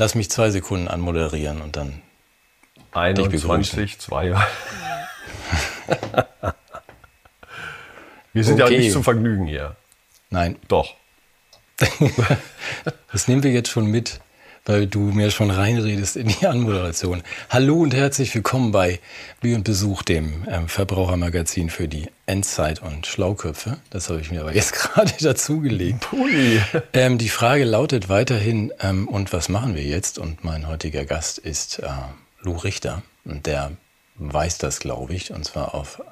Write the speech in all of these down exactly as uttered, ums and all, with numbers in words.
Lass mich zwei Sekunden anmoderieren und dann einundzwanzig, zwei. Wir sind okay. Ja nicht zum Vergnügen hier. Nein. Doch. Das nehmen wir jetzt schon mit, weil du mir schon reinredest in die Anmoderation. Hallo und herzlich willkommen bei Wie und Besuch, dem ähm, Verbrauchermagazin für die Endzeit und Schlauköpfe. Das habe ich mir aber jetzt gerade dazugelegt. Pui. Ähm, die Frage lautet weiterhin, ähm, und was machen wir jetzt? Und mein heutiger Gast ist äh, Lou Richter. Und der weiß das, glaube ich, und zwar auf,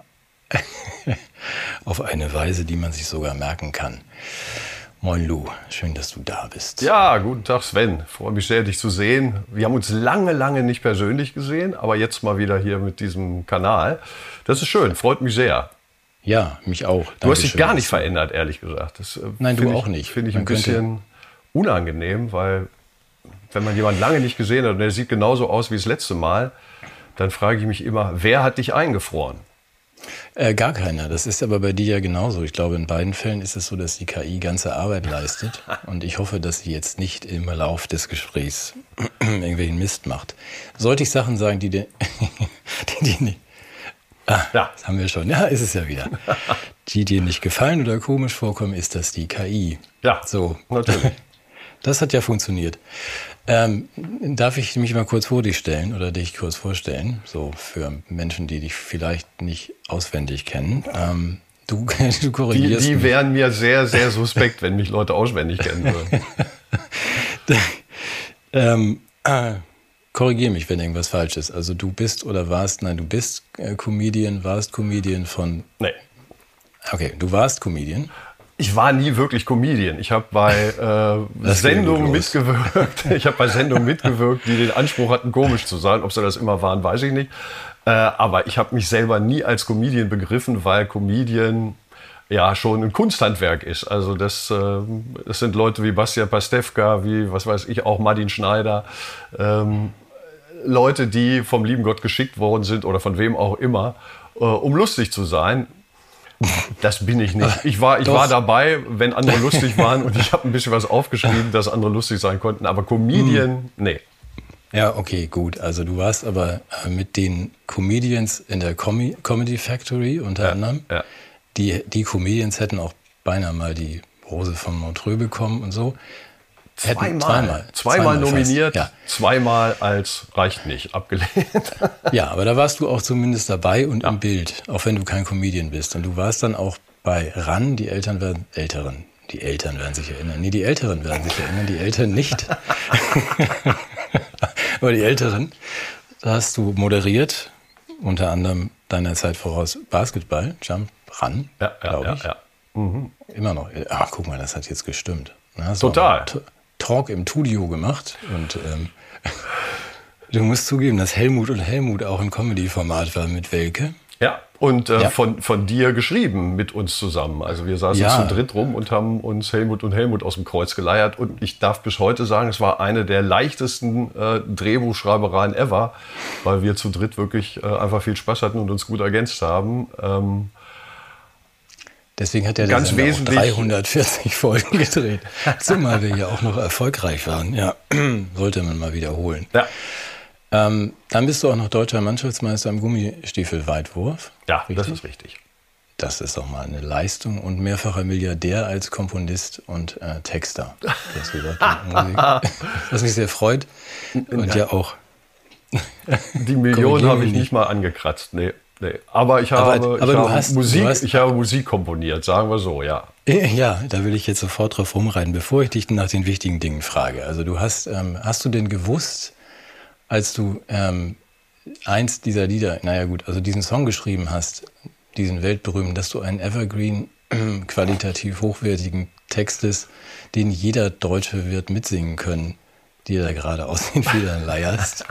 auf eine Weise, die man sich sogar merken kann. Moin Lou, schön, dass du da bist. Ja, guten Tag Sven, freue mich sehr, dich zu sehen. Wir haben uns lange, lange nicht persönlich gesehen, aber jetzt mal wieder hier mit diesem Kanal. Das ist schön, freut mich sehr. Ja, mich auch. Dankeschön. Du hast dich gar nicht verändert, ehrlich gesagt. Das, Nein, du ich, auch nicht. Finde ich man ein bisschen unangenehm, weil wenn man jemanden lange nicht gesehen hat und der sieht genauso aus wie das letzte Mal, dann frage ich mich immer, wer hat dich eingefroren? Äh, gar keiner. Das ist aber bei dir ja genauso. Ich glaube, in beiden Fällen ist es so, dass die K I ganze Arbeit leistet. Und ich hoffe, dass sie jetzt nicht im Lauf des Gesprächs irgendwelchen Mist macht. Sollte ich Sachen sagen, die dir... die, die nicht, ah, ja. Das haben wir schon. Ja, ist es ja wieder. Die dir nicht gefallen oder komisch vorkommen, ist das die K I. Ja, so. Natürlich. Das hat ja funktioniert. Ähm, darf ich mich mal kurz vor dich stellen oder dich kurz vorstellen? So für Menschen, die dich vielleicht nicht auswendig kennen. Ähm, du, du korrigierst Die, die mich. wären mir sehr, sehr suspekt, wenn mich Leute auswendig kennen würden. ähm, äh, korrigier mich, wenn irgendwas falsch ist. Also du bist oder warst, nein, du bist äh, Comedian, warst Comedian von... Nee. Okay, du warst Comedian. Ich war nie wirklich Comedian. Ich habe bei äh, Sendungen mitgewirkt. Ich habe bei Sendungen mitgewirkt, die den Anspruch hatten, komisch zu sein. Ob sie das immer waren, weiß ich nicht. Äh, aber ich habe mich selber nie als Comedian begriffen, weil Comedian ja schon ein Kunsthandwerk ist. Also das, äh, das sind Leute wie Bastian Pastewka, wie was weiß ich, auch Martin Schneider. Ähm, Leute, die vom lieben Gott geschickt worden sind oder von wem auch immer, äh, um lustig zu sein. Das bin ich nicht. Ich war, ich war dabei, wenn andere lustig waren und ich habe ein bisschen was aufgeschrieben, dass andere lustig sein konnten. Aber Comedian, nee. Ja, okay, gut. Also du warst aber äh, mit den Comedians in der Com- Comedy Factory unter Ja, anderem. ja. Die, die Comedians hätten auch beinahe mal die Rose von Montreux bekommen und so. Zweimal. Zweimal. Zweimal, Zweimal nominiert, fast, ja. zweimal als reicht nicht abgelehnt. Ja, aber da warst du auch zumindest dabei und Ja. im Bild, auch wenn du kein Comedian bist. Und du warst dann auch bei R A N, die Eltern werden, Älteren, die Eltern werden sich erinnern. Nee, die Älteren werden sich erinnern, die Eltern nicht. Aber die Älteren, da hast du moderiert, unter anderem deiner Zeit voraus Basketball, Jump Run, Ja, ja, glaube ja, ich. ja. Mhm. Immer noch. Ach, guck mal, das hat jetzt gestimmt. Da hast Total. du auch Talk im Studio gemacht und ähm, du musst zugeben, dass Helmut und Helmut auch ein Comedy-Format war mit Welke. Ja, und äh, Ja. Von, von dir geschrieben mit uns zusammen. Also wir saßen Ja. zu dritt rum und haben uns Helmut und Helmut aus dem Kreuz geleiert. Und ich darf bis heute sagen, es war eine der leichtesten äh, Drehbuchschreibereien ever, weil wir zu dritt wirklich äh, einfach viel Spaß hatten und uns gut ergänzt haben. Ähm, Deswegen hat er Ganz das wesentlich- dreihundertvierzig Folgen gedreht. Zumal wir ja auch noch erfolgreich waren. Ja, sollte man mal wiederholen. ja, Ähm, dann bist du auch noch deutscher Mannschaftsmeister im Gummistiefelweitwurf. ja das Richtig? ist richtig. Das ist doch mal eine Leistung und mehrfacher Milliardär als Komponist und äh, Texter. Du hast gesagt, Musik, was mich sehr freut. Und ja auch. Die Million Korrigiere habe ich mich nicht mal angekratzt. Nee, nee. Aber ich habe, Aber- ich aber du habe hast- Musik, du hast- ich habe Musik komponiert, sagen wir so, ja. Ja, da will ich jetzt sofort drauf rumreiten, bevor ich dich nach den wichtigen Dingen frage. Also du hast, ähm, hast du denn gewusst, als du ähm, eins dieser Lieder, naja gut, also diesen Song geschrieben hast, diesen weltberühmten, dass du einen Evergreen, äh, qualitativ hochwertigen Text ist, den jeder Deutsche wird mitsingen können, die da gerade aus den Federn leierst.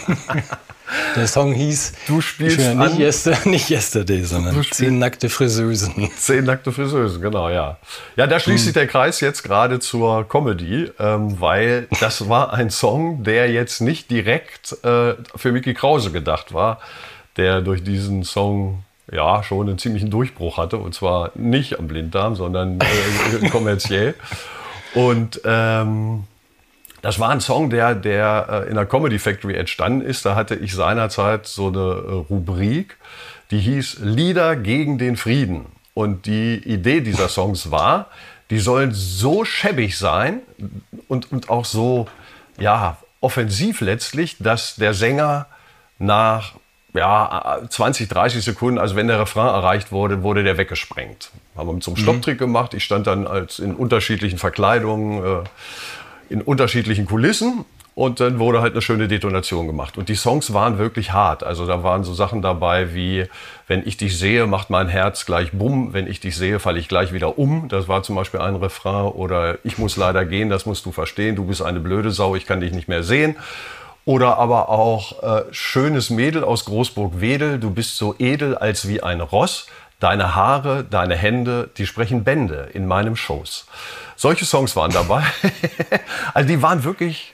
Der Song hieß Du spielst ich will nicht, an- Yester, nicht Yesterday, sondern Du spielst- Zehn nackte Friseusen. Zehn nackte Friseusen, genau, ja. Ja, da schließt sich der Kreis jetzt gerade zur Comedy, ähm, weil das war ein Song, der jetzt nicht direkt äh, für Micky Krause gedacht war, der durch diesen Song ja schon einen ziemlichen Durchbruch hatte, und zwar nicht am Blinddarm, sondern äh, kommerziell. Und ähm, Das war ein Song, der, der in der Comedy Factory entstanden ist. Da hatte ich seinerzeit so eine Rubrik, die hieß Lieder gegen den Frieden. Und die Idee dieser Songs war, die sollen so schäbig sein und, und auch so ja, offensiv letztlich, dass der Sänger nach ja, zwanzig, dreißig Sekunden, also wenn der Refrain erreicht wurde, wurde der weggesprengt. Haben wir mit so einem Stopptrick gemacht. Ich stand dann als in unterschiedlichen Verkleidungen, äh, in unterschiedlichen Kulissen und dann wurde halt eine schöne Detonation gemacht. Und die Songs waren wirklich hart. Also da waren so Sachen dabei wie, wenn ich dich sehe, macht mein Herz gleich bumm. Wenn ich dich sehe, falle ich gleich wieder um. Das war zum Beispiel ein Refrain. Oder ich muss leider gehen, das musst du verstehen. Du bist eine blöde Sau, ich kann dich nicht mehr sehen. Oder aber auch äh, schönes Mädel aus Großburg-Wedel. Du bist so edel als wie ein Ross. Deine Haare, deine Hände, die sprechen Bände in meinem Schoß. Solche Songs waren dabei. Also die waren wirklich,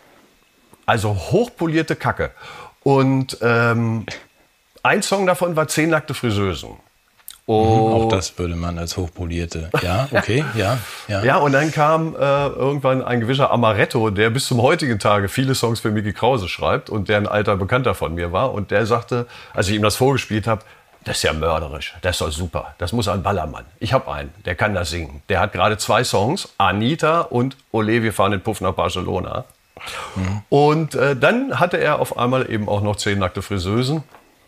also hochpolierte Kacke. Und ähm, ein Song davon war Zehn nackte Friseusen. Oh. Auch das würde man als hochpolierte. Ja, okay, ja. Ja, ja und dann kam äh, irgendwann ein gewisser Amaretto, der bis zum heutigen Tage viele Songs für Micky Krause schreibt und der ein alter Bekannter von mir war. Und der sagte, als ich ihm das vorgespielt habe, das ist ja mörderisch, das ist doch super, das muss ein Ballermann. Ich habe einen, der kann das singen. Der hat gerade zwei Songs, Anita und Ole, wir fahren den Puff nach Barcelona. Mhm. Und äh, dann hatte er auf einmal eben auch noch Zehn nackte Friseusen.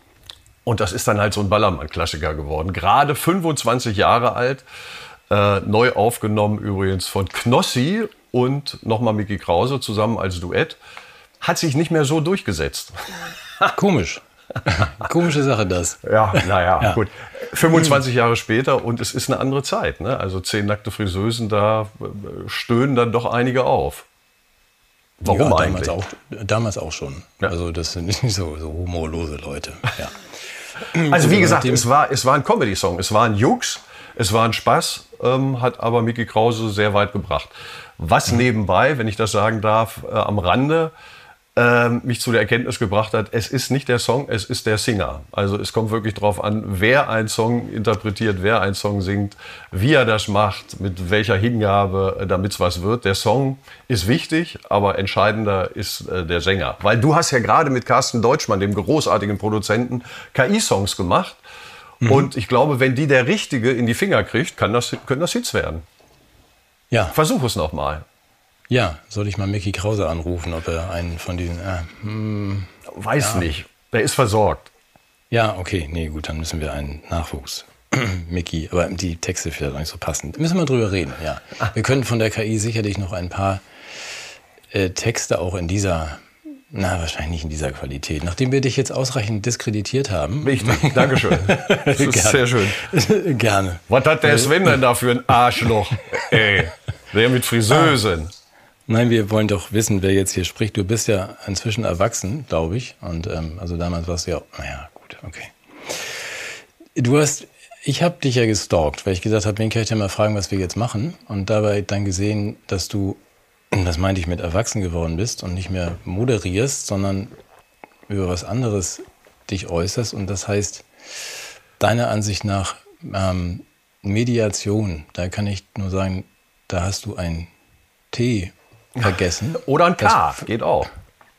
Und das ist dann halt so ein Ballermann-Klassiker geworden. Gerade fünfundzwanzig Jahre alt, äh, neu aufgenommen übrigens von Knossi und nochmal Micky Krause zusammen als Duett. Hat sich nicht mehr so durchgesetzt. Komisch. Komische Sache das. Ja, naja, ja. Gut. fünfundzwanzig Jahre später und es ist eine andere Zeit. Ne? Also Zehn nackte Friseusen, da stöhnen dann doch einige auf. Warum ja, eigentlich? Damals auch, damals auch schon. Ja. Also das sind nicht so, so humorlose Leute. Ja. Also wie gesagt, es war, es war ein Comedy-Song, es war ein Jux, es war ein Spaß, ähm, hat aber Micky Krause sehr weit gebracht. Was mhm. nebenbei, wenn ich das sagen darf, äh, am Rande, ähm, mich zu der Erkenntnis gebracht hat, es ist nicht der Song, es ist der Singer. Also es kommt wirklich drauf an, wer einen Song interpretiert, wer einen Song singt, wie er das macht, mit welcher Hingabe, damit es was wird. Der Song ist wichtig, aber entscheidender ist äh, der Sänger. Weil du hast ja gerade mit Carsten Deutschmann, dem großartigen Produzenten, K I-Songs gemacht. Mhm. Und ich glaube, wenn die der Richtige in die Finger kriegt, kann das, können das Hits werden. Ja. Versuch es noch mal. Ja, soll ich mal Micky Krause anrufen, ob er einen von diesen... Äh, hm, Weiß ja. nicht. Der ist versorgt. Ja, okay. Nee, gut, dann müssen wir einen Nachwuchs. Micky, aber die Texte vielleicht auch nicht so passend. Müssen wir drüber reden, ja. Wir können von der K I sicherlich noch ein paar äh, Texte auch in dieser... Na, wahrscheinlich nicht in dieser Qualität. Nachdem wir dich jetzt ausreichend diskreditiert haben... Richtig, Dankeschön. Das ist Gerne. Sehr schön. Gerne. Was hat der Sven denn da für ein Arschloch? Ey, der mit Friseusen. Ah. Nein, wir wollen doch wissen, wer jetzt hier spricht. Du bist ja inzwischen erwachsen, glaube ich. Und ähm, also damals warst du ja... Naja, gut, okay. Du hast... Ich habe dich ja gestalkt, weil ich gesagt habe, wen kann ich denn mal fragen, was wir jetzt machen? Und dabei dann gesehen, dass du... Das meinte ich mit erwachsen geworden bist und nicht mehr moderierst, sondern über was anderes dich äußerst. Und das heißt, deiner Ansicht nach ähm, Mediation, da kann ich nur sagen, da hast du ein T vergessen. Oder ein K, das geht auch.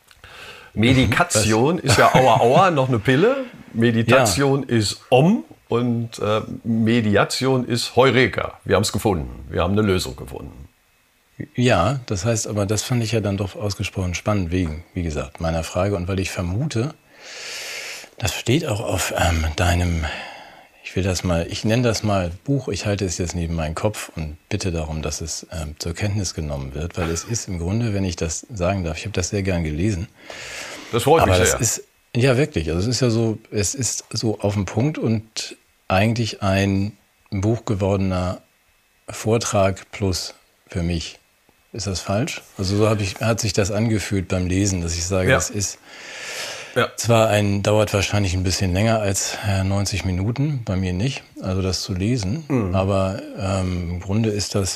Medikation ist ja Aua Aua, noch eine Pille. Meditation ja. ist Om und äh, Mediation ist Heureka. Wir haben es gefunden, wir haben eine Lösung gefunden. Ja, das heißt aber, das fand ich ja dann doch ausgesprochen spannend, wegen, wie gesagt, meiner Frage. Und weil ich vermute, das steht auch auf ähm, deinem, ich will das mal, ich nenne das mal Buch, ich halte es jetzt neben meinen Kopf und bitte darum, dass es ähm, zur Kenntnis genommen wird, weil es ist im Grunde, wenn ich das sagen darf, ich habe das sehr gern gelesen. Das freut mich aber sehr. Das ist, ja, wirklich, also es ist ja so, es ist so auf den Punkt und eigentlich ein Buch gewordener Vortrag plus für mich. Ist das falsch? Also so hab ich, hat sich das angefühlt beim Lesen, dass ich sage, ja. das ist ja. zwar ein, dauert wahrscheinlich ein bisschen länger als äh, neunzig Minuten, bei mir nicht, also das zu lesen, mhm. aber ähm, im Grunde ist das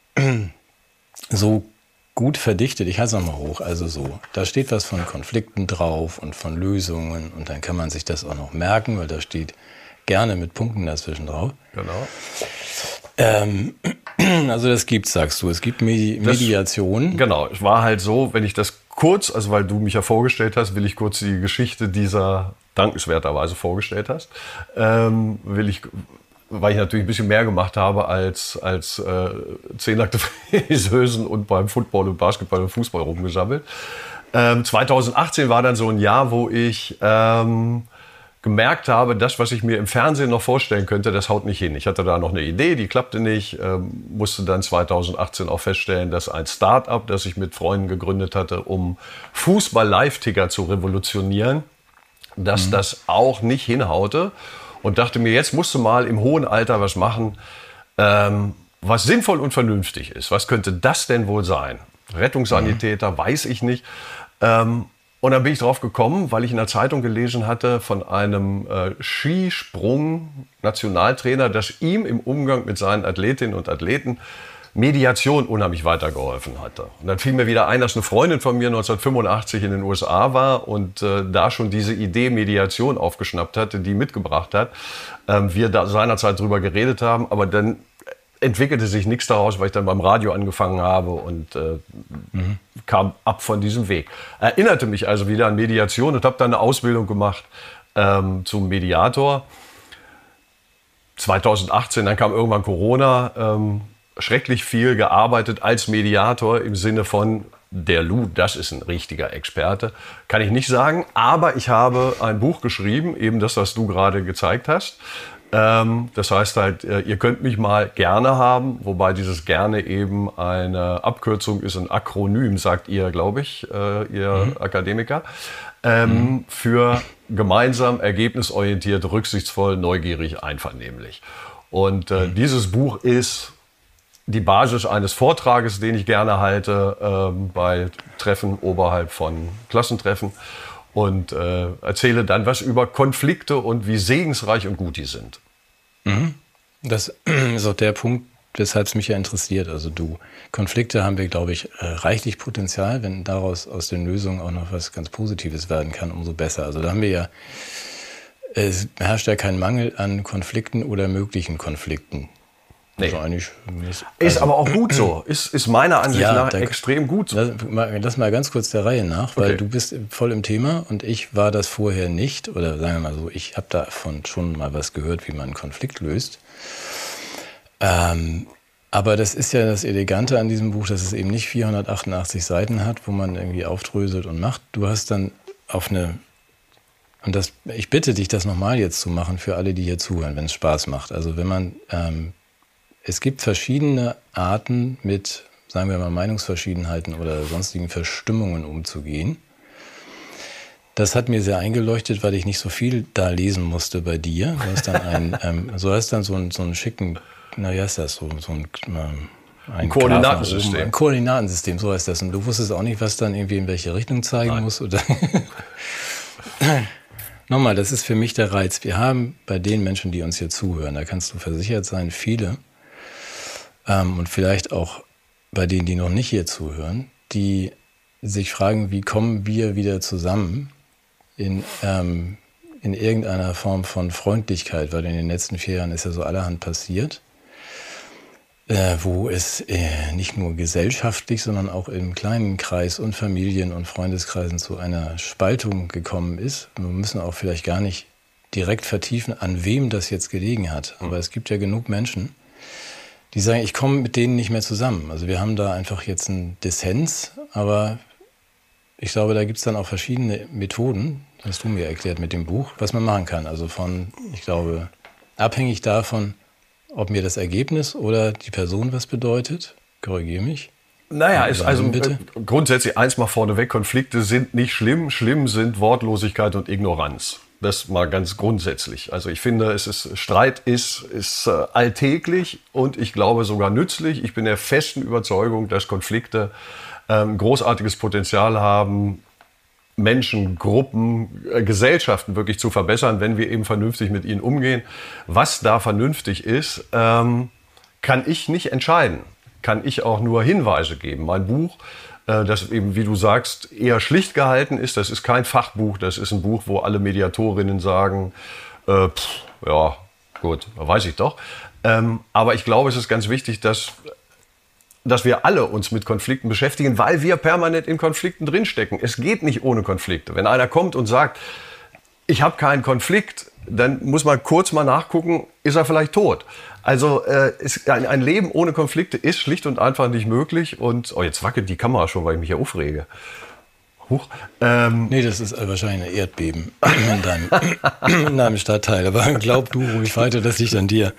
so gut verdichtet, ich halte es nochmal hoch, also so, da steht was von Konflikten drauf und von Lösungen und dann kann man sich das auch noch merken, weil da steht gerne mit Punkten dazwischen drauf. Genau. Ähm, Also das gibt's, sagst du. Es gibt Medi- Mediation. Das, genau, es war halt so, wenn ich das kurz, also weil du mich ja vorgestellt hast, will ich kurz die Geschichte dieser dankenswerterweise vorgestellt hast, ähm, will ich, weil ich natürlich ein bisschen mehr gemacht habe als, als äh, zehn nackte Friseusen und beim Football und Basketball und Fußball rumgesammelt. Ähm, zweitausendachtzehn war dann so ein Jahr, wo ich ähm, gemerkt habe, das, was ich mir im Fernsehen noch vorstellen könnte, das haut nicht hin. Ich hatte da noch eine Idee, die klappte nicht, ähm, musste dann zweitausendachtzehn auch feststellen, dass ein Start-up, das ich mit Freunden gegründet hatte, um Fußball-Live-Ticker zu revolutionieren, dass mhm. das auch nicht hinhaute. Und dachte mir, jetzt musst du mal im hohen Alter was machen, ähm, was sinnvoll und vernünftig ist. Was könnte das denn wohl sein? Rettungssanitäter, mhm. weiß ich nicht. Ähm, Und dann bin ich drauf gekommen, weil ich in der Zeitung gelesen hatte von einem äh, Skisprung-Nationaltrainer, dass ihm im Umgang mit seinen Athletinnen und Athleten Mediation unheimlich weitergeholfen hatte. Und dann fiel mir wieder ein, dass eine Freundin von mir neunzehnhundertfünfundachtzig in den U S A war und äh, da schon diese Idee Mediation aufgeschnappt hatte, die mitgebracht hat. Ähm, wir da seinerzeit drüber geredet haben, aber dann entwickelte sich nichts daraus, weil ich dann beim Radio angefangen habe und äh, mhm. kam ab von diesem Weg. Erinnerte mich also wieder an Mediation und habe dann eine Ausbildung gemacht ähm, zum Mediator. zweitausendachtzehn, dann kam irgendwann Corona, ähm, schrecklich viel gearbeitet als Mediator im Sinne von, der Lou, das ist ein richtiger Experte, kann ich nicht sagen, aber ich habe ein Buch geschrieben, eben das, was du gerade gezeigt hast. Das heißt halt, ihr könnt mich mal gerne haben, wobei dieses gerne eben eine Abkürzung ist, ein Akronym, sagt ihr, glaube ich, ihr mhm. Akademiker, ähm, mhm. für gemeinsam, ergebnisorientiert, rücksichtsvoll, neugierig, einvernehmlich. Und äh, mhm. dieses Buch ist die Basis eines Vortrages, den ich gerne halte äh, bei Treffen oberhalb von Klassentreffen. Und äh, erzähle dann was über Konflikte und wie segensreich und gut die sind. Mhm. Das ist auch der Punkt, weshalb es mich ja interessiert. Also du, Konflikte haben wir, glaube ich, reichlich Potenzial. Wenn daraus aus den Lösungen auch noch was ganz Positives werden kann, umso besser. Also da haben wir ja, es herrscht ja kein Mangel an Konflikten oder möglichen Konflikten. Nee. Also eigentlich, ist also, aber auch gut so. Ist, ist meiner Ansicht ja, nach da, extrem gut so. Lass, lass mal ganz kurz der Reihe nach, weil okay. du bist voll im Thema und ich war das vorher nicht. Oder sagen wir mal so, ich habe davon schon mal was gehört, wie man einen Konflikt löst. Ähm, aber das ist ja das Elegante an diesem Buch, dass es eben nicht vierhundertachtundachtzig Seiten hat, wo man irgendwie aufdröselt und macht. Du hast dann auf eine... Und das, ich bitte dich, das nochmal jetzt zu machen für alle, die hier zuhören, wenn es Spaß macht. Also wenn man... Ähm, Es gibt verschiedene Arten, mit, sagen wir mal, Meinungsverschiedenheiten oder sonstigen Verstimmungen umzugehen. Das hat mir sehr eingeleuchtet, weil ich nicht so viel da lesen musste bei dir. Du hast dann ein, ähm, so hast dann so einen, so einen schicken, na wie heißt das, so, so ein, ähm, ein Koordinatensystem. Oben, ein Koordinatensystem, so heißt das. Und du wusstest auch nicht, was dann irgendwie in welche Richtung zeigen Nein. muss. Oder Nochmal, das ist für mich der Reiz. Wir haben bei den Menschen, die uns hier zuhören, da kannst du versichert sein, viele, Ähm, und vielleicht auch bei denen, die noch nicht hier zuhören, die sich fragen, wie kommen wir wieder zusammen in, ähm, in irgendeiner Form von Freundlichkeit, weil in den letzten vier Jahren ist ja so allerhand passiert, äh, wo es äh, nicht nur gesellschaftlich, sondern auch im kleinen Kreis und Familien- und Freundeskreisen zu einer Spaltung gekommen ist. Wir müssen auch vielleicht gar nicht direkt vertiefen, an wem das jetzt gelegen hat, aber es gibt ja genug Menschen, die sagen, ich komme mit denen nicht mehr zusammen. Also wir haben da einfach jetzt einen Dissens, aber ich glaube, da gibt es dann auch verschiedene Methoden, das hast du mir erklärt mit dem Buch, was man machen kann. Also von, ich glaube, abhängig davon, ob mir das Ergebnis oder die Person was bedeutet, korrigiere mich. Naja, ist also bitte. Grundsätzlich eins mal vorneweg, Konflikte sind nicht schlimm, schlimm sind Wortlosigkeit und Ignoranz. Das mal ganz grundsätzlich. Also ich finde, es ist, Streit ist, ist äh, alltäglich und ich glaube sogar nützlich. Ich bin der festen Überzeugung, dass Konflikte ähm, großartiges Potenzial haben, Menschen, Gruppen, äh, Gesellschaften wirklich zu verbessern, wenn wir eben vernünftig mit ihnen umgehen. Was da vernünftig ist, ähm, kann ich nicht entscheiden. Kann ich auch nur Hinweise geben. Mein Buch, das eben, wie du sagst, eher schlicht gehalten ist. Das ist kein Fachbuch, das ist ein Buch, wo alle Mediatorinnen sagen, äh, pff, ja, gut, weiß ich doch. Ähm, aber ich glaube, es ist ganz wichtig, dass dass wir alle uns mit Konflikten beschäftigen, weil wir permanent in Konflikten drinstecken. Es geht nicht ohne Konflikte. Wenn einer kommt und sagt, ich habe keinen Konflikt, dann muss man kurz mal nachgucken, ist er vielleicht tot. Also äh, ist ein, ein Leben ohne Konflikte ist schlicht und einfach nicht möglich. Und oh, jetzt wackelt die Kamera schon, weil ich mich ja aufrege. Huch. Ähm, nee, das ist wahrscheinlich ein Erdbeben in deinem, in deinem Stadtteil. Aber glaub du ruhig weiter, das liegt an dir.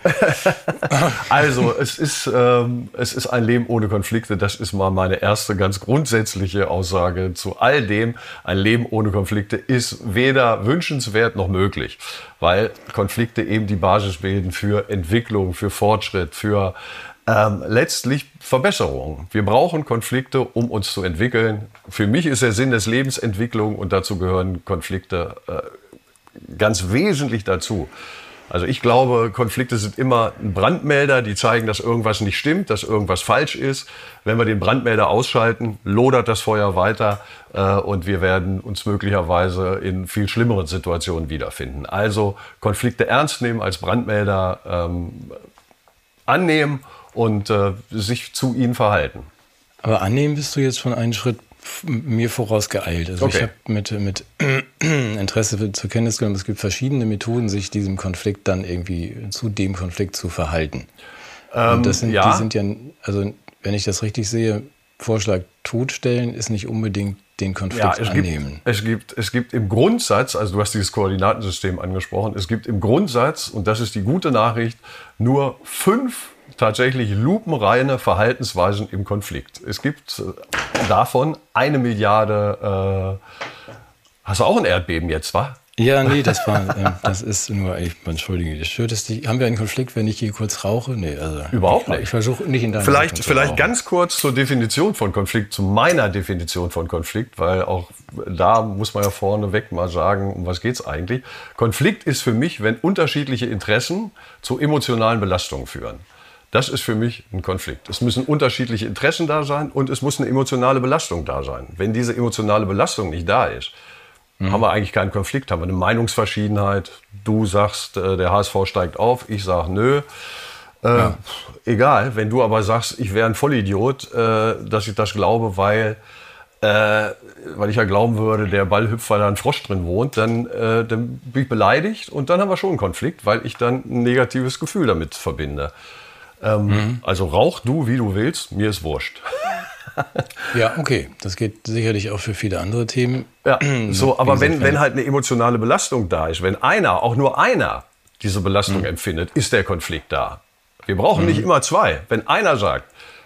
Also, es ist, ähm, es ist ein Leben ohne Konflikte. Das ist mal meine erste ganz grundsätzliche Aussage zu all dem. Ein Leben ohne Konflikte ist weder wünschenswert noch möglich, weil Konflikte eben die Basis bilden für Entwicklung, für Fortschritt, für Ähm, letztlich Verbesserung. Wir brauchen Konflikte, um uns zu entwickeln. Für mich ist der Sinn des Lebens Entwicklung und dazu gehören Konflikte äh, ganz wesentlich dazu. Also ich glaube, Konflikte sind immer ein Brandmelder, die zeigen, dass irgendwas nicht stimmt, dass irgendwas falsch ist. Wenn wir den Brandmelder ausschalten, lodert das Feuer weiter äh, und wir werden uns möglicherweise in viel schlimmeren Situationen wiederfinden. Also Konflikte ernst nehmen als Brandmelder, ähm, annehmen und äh, sich zu ihnen verhalten. Aber annehmen bist du jetzt schon einen Schritt mir vorausgeeilt. Also okay. Ich habe mit, mit Interesse zur Kenntnis genommen, es gibt verschiedene Methoden, sich diesem Konflikt dann irgendwie zu dem Konflikt zu verhalten. Ähm, und das sind, ja. Die sind ja, also wenn ich das richtig sehe, Vorschlag totstellen ist nicht unbedingt den Konflikt ja, es annehmen. Gibt, es, gibt, es gibt im Grundsatz, also du hast dieses Koordinatensystem angesprochen, es gibt im Grundsatz, und das ist die gute Nachricht, nur fünf tatsächlich lupenreine Verhaltensweisen im Konflikt. Es gibt davon eine Milliarde. Äh, hast du auch ein Erdbeben jetzt, wa? Ja, nee, das war, äh, das ist nur, ich entschuldige, das stört es dich. Haben wir einen Konflikt, wenn ich hier kurz rauche? Nee, also. Überhaupt ich, nicht. Ich versuche nicht in deinem Vielleicht, vielleicht ganz kurz zur Definition von Konflikt, zu meiner Definition von Konflikt, weil auch da muss man ja vorneweg mal sagen, um was geht's eigentlich. Konflikt ist für mich, wenn unterschiedliche Interessen zu emotionalen Belastungen führen. Das ist für mich ein Konflikt. Es müssen unterschiedliche Interessen da sein und es muss eine emotionale Belastung da sein. Wenn diese emotionale Belastung nicht da ist, mhm. haben wir eigentlich keinen Konflikt, haben wir eine Meinungsverschiedenheit. Du sagst, der H S V steigt auf, ich sage nö. Äh, ja. Egal, wenn du aber sagst, ich wäre ein Vollidiot, äh, dass ich das glaube, weil, äh, weil ich ja glauben würde, der Ball hüpft, weil da ein Frosch drin wohnt, dann, äh, dann bin ich beleidigt und dann haben wir schon einen Konflikt, weil ich dann ein negatives Gefühl damit verbinde. Ähm, mhm. Also rauch du, wie du willst, mir ist wurscht. Ja, okay. Das geht sicherlich auch für viele andere Themen. Ja, so, aber wenn, wenn halt eine emotionale Belastung da ist, wenn einer, auch nur einer, diese Belastung mhm. empfindet, ist der Konflikt da. Wir brauchen mhm. nicht immer zwei. Wenn einer sagt,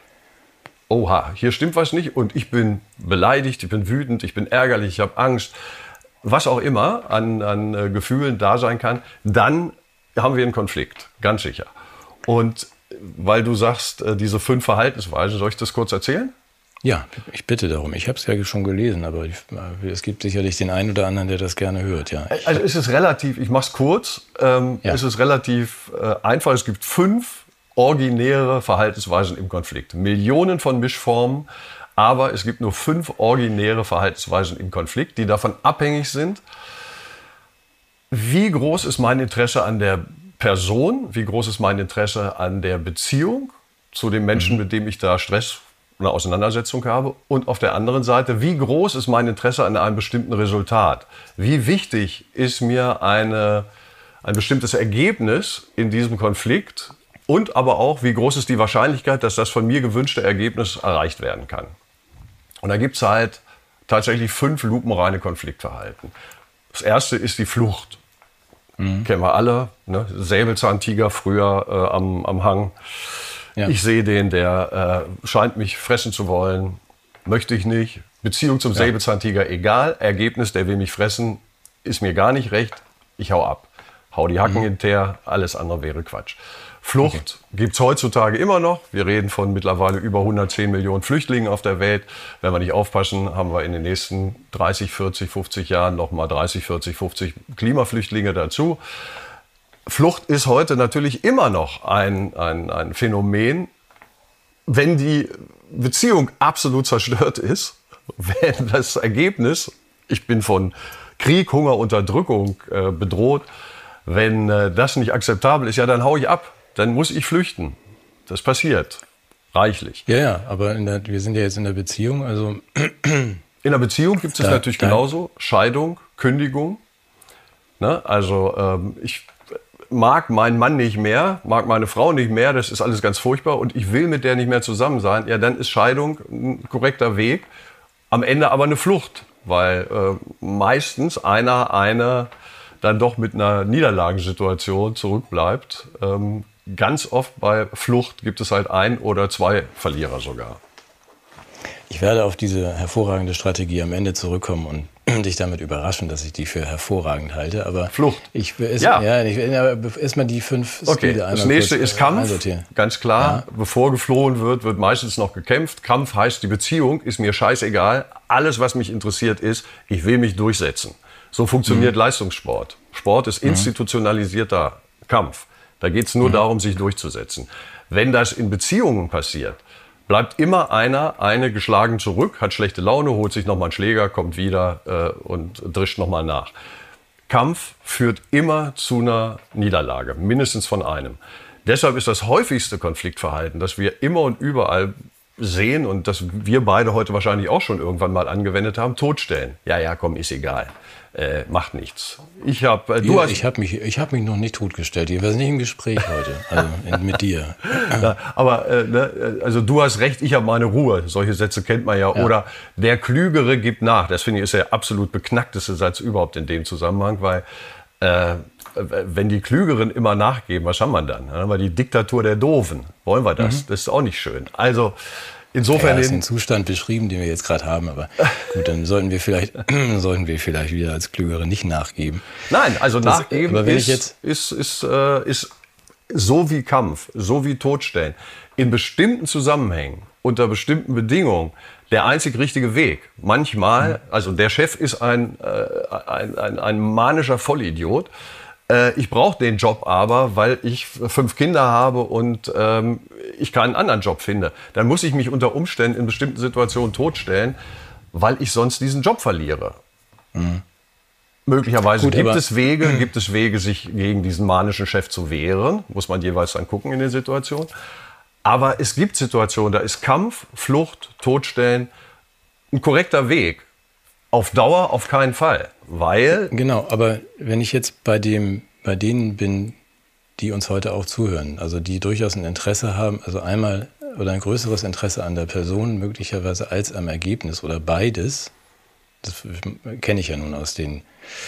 oha, hier stimmt was nicht und ich bin beleidigt, ich bin wütend, ich bin ärgerlich, ich habe Angst, was auch immer an, an äh, Gefühlen da sein kann, dann haben wir einen Konflikt, ganz sicher. Und weil du sagst, äh, diese fünf Verhaltensweisen, soll ich das kurz erzählen? Ja, ich bitte darum. Ich habe es ja schon gelesen, aber ich, es gibt sicherlich den einen oder anderen, der das gerne hört. Ja. Also ist es relativ, ich mache es kurz, ähm, ja. ist es relativ äh, einfach. Es gibt fünf originäre Verhaltensweisen im Konflikt. Millionen von Mischformen, aber es gibt nur fünf originäre Verhaltensweisen im Konflikt, die davon abhängig sind, wie groß ist mein Interesse an der Person, wie groß ist mein Interesse an der Beziehung zu dem Menschen, mhm. mit dem ich da Stress eine Auseinandersetzung habe. Und auf der anderen Seite, wie groß ist mein Interesse an einem bestimmten Resultat? Wie wichtig ist mir eine, ein bestimmtes Ergebnis in diesem Konflikt? Und aber auch, wie groß ist die Wahrscheinlichkeit, dass das von mir gewünschte Ergebnis erreicht werden kann? Und da gibt es halt tatsächlich fünf lupenreine Konfliktverhalten. Das erste ist die Flucht. Mhm. Kennen wir alle. Ne? Säbelzahntiger früher äh, am, am Hang. Ja. Ich sehe den, der äh, scheint mich fressen zu wollen, möchte ich nicht. Beziehung zum ja. Säbelzahntiger, egal. Ergebnis, der will mich fressen, ist mir gar nicht recht. Ich hau ab. Hau die Hacken mhm. hinterher, alles andere wäre Quatsch. Flucht okay. gibt es heutzutage immer noch. Wir reden von mittlerweile über hundertzehn Millionen Flüchtlingen auf der Welt. Wenn wir nicht aufpassen, haben wir in den nächsten dreißig, vierzig, fünfzig Jahren noch mal dreißig, vierzig, fünfzig Klimaflüchtlinge dazu. Flucht ist heute natürlich immer noch ein, ein, ein Phänomen, wenn die Beziehung absolut zerstört ist, wenn das Ergebnis, ich bin von Krieg, Hunger, Unterdrückung äh, bedroht, wenn äh, das nicht akzeptabel ist, ja, dann hau ich ab, dann muss ich flüchten. Das passiert. Reichlich. Ja, ja, aber in der, wir sind ja jetzt in der Beziehung, also... In der Beziehung gibt es da, natürlich da, genauso Scheidung, Kündigung. Ne? Also ähm, ich mag meinen Mann nicht mehr, mag meine Frau nicht mehr, das ist alles ganz furchtbar und ich will mit der nicht mehr zusammen sein. Ja, dann ist Scheidung ein korrekter Weg, am Ende aber eine Flucht, weil äh, meistens einer, einer dann doch mit einer Niederlagensituation zurückbleibt. Ähm, ganz oft bei Flucht gibt es halt ein oder zwei Verlierer sogar. Ich werde auf diese hervorragende Strategie am Ende zurückkommen und dich damit überraschen, dass ich die für hervorragend halte. Aber Flucht. Ich will erst, ja. Ja, ich will erstmal die fünf Stile okay. einmal Das nächste kurz, ist Kampf. einsortieren. Ganz klar. Ja. Bevor geflohen wird, wird meistens noch gekämpft. Kampf heißt, die Beziehung ist mir scheißegal. Alles, was mich interessiert, ist, ich will mich durchsetzen. So funktioniert mhm. Leistungssport. Sport ist institutionalisierter mhm. Kampf. Da geht es nur mhm. darum, sich durchzusetzen. Wenn das in Beziehungen passiert, bleibt immer einer, eine geschlagen zurück, hat schlechte Laune, holt sich nochmal einen Schläger, kommt wieder äh, und drischt nochmal nach. Kampf führt immer zu einer Niederlage, mindestens von einem. Deshalb ist das häufigste Konfliktverhalten, das wir immer und überall sehen und das wir beide heute wahrscheinlich auch schon irgendwann mal angewendet haben, totstellen. Ja, ja, komm, ist egal. Äh, macht nichts. Ich habe äh, ja, ich hab mich, ich hab mich noch nicht totgestellt. Wir sind nicht im Gespräch heute, also in, mit dir. Ja, aber äh, ne, also du hast recht, ich habe meine Ruhe. Solche Sätze kennt man ja. ja. Oder der Klügere gibt nach. Das finde ich ist der absolut beknackteste Satz überhaupt in dem Zusammenhang, weil äh, wenn die Klügeren immer nachgeben, was haben wir dann? Dann haben wir die Diktatur der Doofen. Wollen wir das? Mhm. Das ist auch nicht schön. Also insofern ja, das ist den Zustand beschrieben, den wir jetzt gerade haben, aber gut, dann sollten wir vielleicht sollten wir vielleicht wieder als Klügere nicht nachgeben. Nein, also das, nachgeben aber wenn ist, ich jetzt ist, ist, äh, ist so wie Kampf, so wie Totstellen. In bestimmten Zusammenhängen, unter bestimmten Bedingungen, der einzig richtige Weg. Manchmal, also der Chef ist ein, äh, ein, ein, ein manischer Vollidiot. Ich brauche den Job aber, weil ich fünf Kinder habe und ähm, ich keinen anderen Job finde. Dann muss ich mich unter Umständen in bestimmten Situationen totstellen, weil ich sonst diesen Job verliere. Mhm. Möglicherweise Gut, gibt es Wege, gibt es Wege, sich gegen diesen manischen Chef zu wehren. Muss man jeweils dann gucken in den Situationen. Aber es gibt Situationen, da ist Kampf, Flucht, Totstellen ein korrekter Weg. Auf Dauer auf keinen Fall, weil... Genau, aber wenn ich jetzt bei dem, bei denen bin, die uns heute auch zuhören, also die durchaus ein Interesse haben, also einmal oder ein größeres Interesse an der Person möglicherweise als am Ergebnis oder beides, das kenne ich ja nun aus den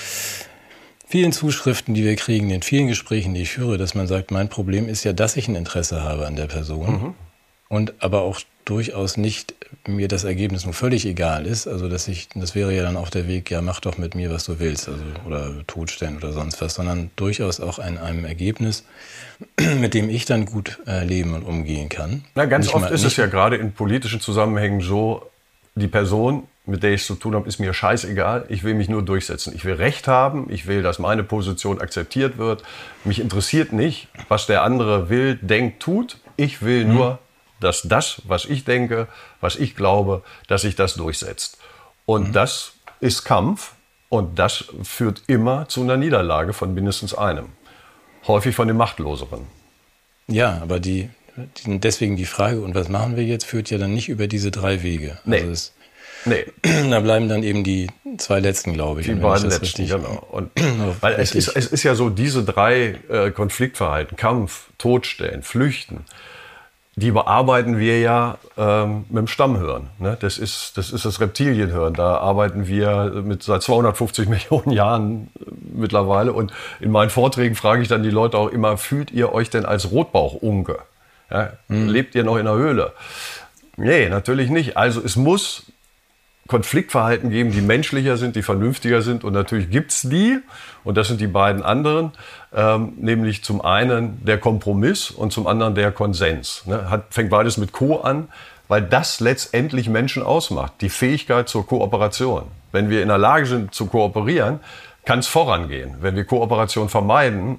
vielen Zuschriften, die wir kriegen, den vielen Gesprächen, die ich führe, dass man sagt, mein Problem ist ja, dass ich ein Interesse habe an der Person mhm. und aber auch durchaus nicht mir das Ergebnis nur völlig egal ist, also dass ich, das wäre ja dann auch der Weg, ja mach doch mit mir, was du willst, also oder totstellen oder sonst was, sondern durchaus auch an einem Ergebnis, mit dem ich dann gut äh, leben und umgehen kann. Na, ganz nicht oft mal, ist es ja gerade in politischen Zusammenhängen so, die Person, mit der ich es zu tun habe, ist mir scheißegal, ich will mich nur durchsetzen. Ich will Recht haben, ich will, dass meine Position akzeptiert wird. Mich interessiert nicht, was der andere will, denkt, tut. Ich will mhm. nur dass das, was ich denke, was ich glaube, dass sich das durchsetzt. Und mhm. das ist Kampf und das führt immer zu einer Niederlage von mindestens einem. Häufig von dem Machtloseren. Ja, aber die, die, deswegen die Frage, und was machen wir jetzt, führt ja dann nicht über diese drei Wege. Nee. Also es, nee. Da bleiben dann eben die zwei letzten, glaube ich. Die beiden letzten, richtig, genau. Und, weil es ist, es ist ja so, diese drei äh, Konfliktverhalten, Kampf, Totstellen, Flüchten, die bearbeiten wir ja ähm, mit dem Stammhirn. Ne? Das ist, das ist das Reptilienhirn. Da arbeiten wir mit seit zweihundertfünfzig Millionen Jahren mittlerweile. Und in meinen Vorträgen frage ich dann die Leute auch immer, fühlt ihr euch denn als Rotbauchunke? Ja? Mhm. Lebt ihr noch in der Höhle? Nee, natürlich nicht. Also es muss Konfliktverhalten geben, die menschlicher sind, die vernünftiger sind. Und natürlich gibt es die. Und das sind die beiden anderen. Ähm, nämlich zum einen der Kompromiss und zum anderen der Konsens. Ne? Hat, fängt beides mit Co an, weil das letztendlich Menschen ausmacht. Die Fähigkeit zur Kooperation. Wenn wir in der Lage sind zu kooperieren, kann es vorangehen. Wenn wir Kooperation vermeiden,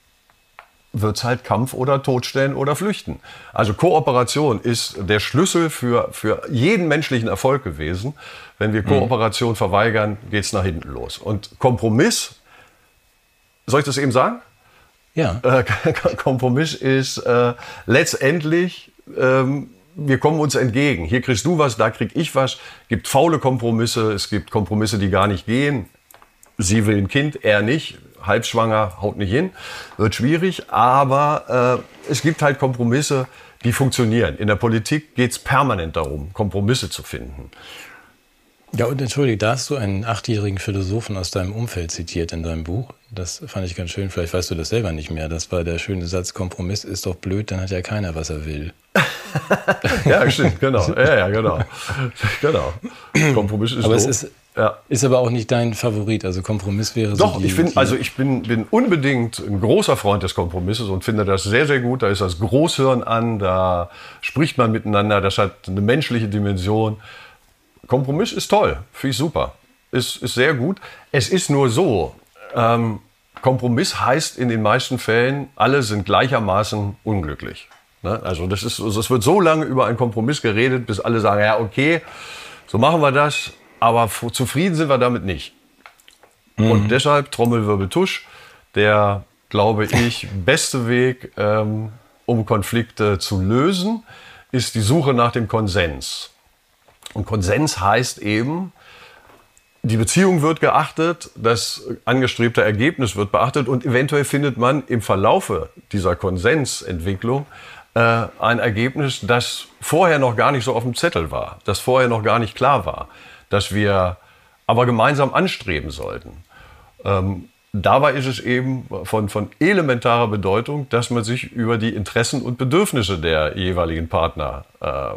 wird es halt Kampf oder Totstellen oder Flüchten. Also Kooperation ist der Schlüssel für, für jeden menschlichen Erfolg gewesen. Wenn wir Kooperation mhm. verweigern, geht es nach hinten los. Und Kompromiss, soll ich das eben sagen? Ja. Äh, Kompromiss ist äh, letztendlich ähm, wir kommen uns entgegen. Hier kriegst du was, da krieg ich was. Es gibt faule Kompromisse, es gibt Kompromisse, die gar nicht gehen. Sie will ein Kind, er nicht. Halbschwanger, haut nicht hin. Wird schwierig, aber äh, es gibt halt Kompromisse, die funktionieren. In der Politik geht es permanent darum, Kompromisse zu finden. Ja, und entschuldige, da hast du einen achtjährigen Philosophen aus deinem Umfeld zitiert in deinem Buch. Das fand ich ganz schön. Vielleicht weißt du das selber nicht mehr. Das war der schöne Satz: Kompromiss ist doch blöd, dann hat ja keiner, was er will. Ja, stimmt, genau. Ja, ja, genau. genau. Kompromiss ist aber doof. es ist, ja. ist aber auch nicht dein Favorit. Also Kompromiss wäre Doch, so die, ich find, also ich bin, bin unbedingt ein großer Freund des Kompromisses und finde das sehr, sehr gut. Da ist das Großhirn an, da spricht man miteinander, das hat eine menschliche Dimension. Kompromiss ist toll, finde ich super, ist, ist sehr gut. Es ist nur so, ähm, Kompromiss heißt in den meisten Fällen, alle sind gleichermaßen unglücklich. Ne? Also das ist, also es wird so lange über einen Kompromiss geredet, bis alle sagen, ja okay, so machen wir das, aber zufrieden sind wir damit nicht. Mhm. Und deshalb Trommelwirbel Tusch, der, glaube ich, beste Weg, ähm, um Konflikte zu lösen, ist die Suche nach dem Konsens. Und Konsens heißt eben, die Beziehung wird geachtet, das angestrebte Ergebnis wird beachtet und eventuell findet man im Verlaufe dieser Konsensentwicklung äh, ein Ergebnis, das vorher noch gar nicht so auf dem Zettel war, das vorher noch gar nicht klar war, das wir aber gemeinsam anstreben sollten. Ähm, dabei ist es eben von, von elementarer Bedeutung, dass man sich über die Interessen und Bedürfnisse der jeweiligen Partner äh,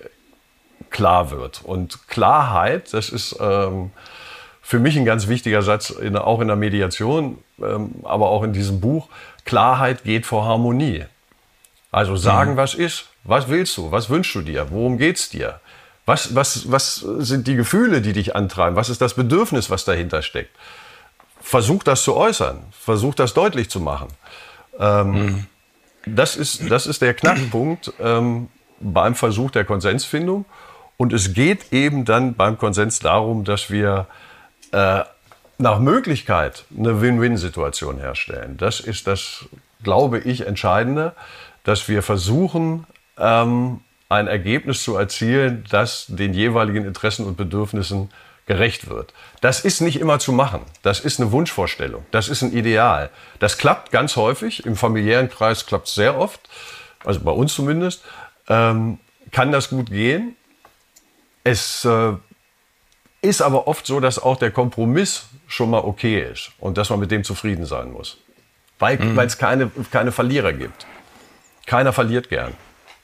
klar wird. Und Klarheit, das ist ähm, für mich ein ganz wichtiger Satz, in, auch in der Mediation, ähm, aber auch in diesem Buch. Klarheit geht vor Harmonie. Also sagen, mhm. was ist, was willst du, was wünschst du dir, worum geht's dir? Was, was, was sind die Gefühle, die dich antreiben? Was ist das Bedürfnis, was dahinter steckt? Versuch das zu äußern, versuch das deutlich zu machen. Ähm, mhm. das, ist, das ist der Knackpunkt ähm, beim Versuch der Konsensfindung. Und es geht eben dann beim Konsens darum, dass wir äh, nach Möglichkeit eine Win-Win-Situation herstellen. Das ist das, glaube ich, Entscheidende, dass wir versuchen, ähm, ein Ergebnis zu erzielen, das den jeweiligen Interessen und Bedürfnissen gerecht wird. Das ist nicht immer zu machen. Das ist eine Wunschvorstellung. Das ist ein Ideal. Das klappt ganz häufig. Im familiären Kreis klappt es sehr oft. Also bei uns zumindest. Ähm, kann das gut gehen. Es äh, ist aber oft so, dass auch der Kompromiss schon mal okay ist und dass man mit dem zufrieden sein muss. Weil mhm. es keine, keine Verlierer gibt. Keiner verliert gern.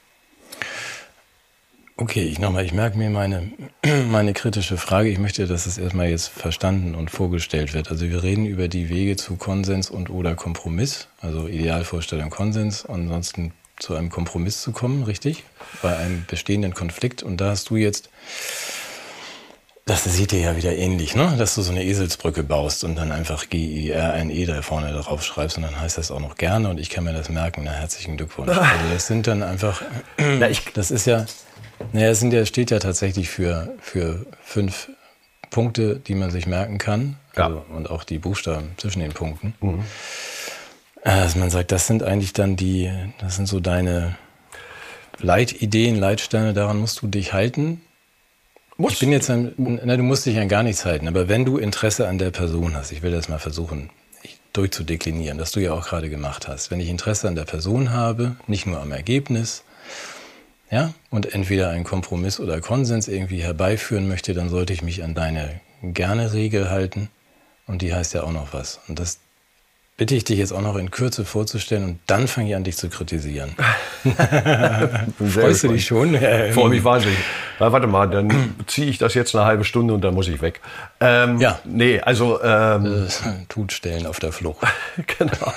Okay, ich nochmal, ich merke mir meine, meine kritische Frage. Ich möchte, dass es erstmal jetzt verstanden und vorgestellt wird. Also wir reden über die Wege zu Konsens und oder Kompromiss, also Idealvorstellung Konsens, ansonsten zu einem Kompromiss zu kommen, richtig? Bei einem bestehenden Konflikt. Und da hast du jetzt, das sieht dir ja wieder ähnlich, ne? Dass du so eine Eselsbrücke baust und dann einfach G I R N E da vorne drauf schreibst und dann heißt das auch noch gerne und ich kann mir das merken. Na, herzlichen Glückwunsch. Also das sind dann einfach, das ist ja, naja, es sind ja, steht ja tatsächlich für, für fünf Punkte, die man sich merken kann. Also, ja. Und auch die Buchstaben zwischen den Punkten. Mhm. Also man sagt, das sind eigentlich dann die, das sind so deine Leitideen, Leitsterne, daran musst du dich halten. Muss. Ich bin jetzt, ein, na, du musst dich an gar nichts halten, aber wenn du Interesse an der Person hast, ich will das mal versuchen durchzudeklinieren, das du ja auch gerade gemacht hast. Wenn ich Interesse an der Person habe, nicht nur am Ergebnis, ja, und entweder einen Kompromiss oder Konsens irgendwie herbeiführen möchte, dann sollte ich mich an deine Gerne-Regel halten und die heißt ja auch noch was. Und das bitte ich dich jetzt auch noch in Kürze vorzustellen und dann fange ich an, dich zu kritisieren. Freust du dich schon? Ich freue mich wahnsinnig. Na, warte mal, dann ziehe ich das jetzt eine halbe Stunde und dann muss ich weg. Ähm, ja. Nee, also... Ähm, Tutstellen auf der Flucht. Genau.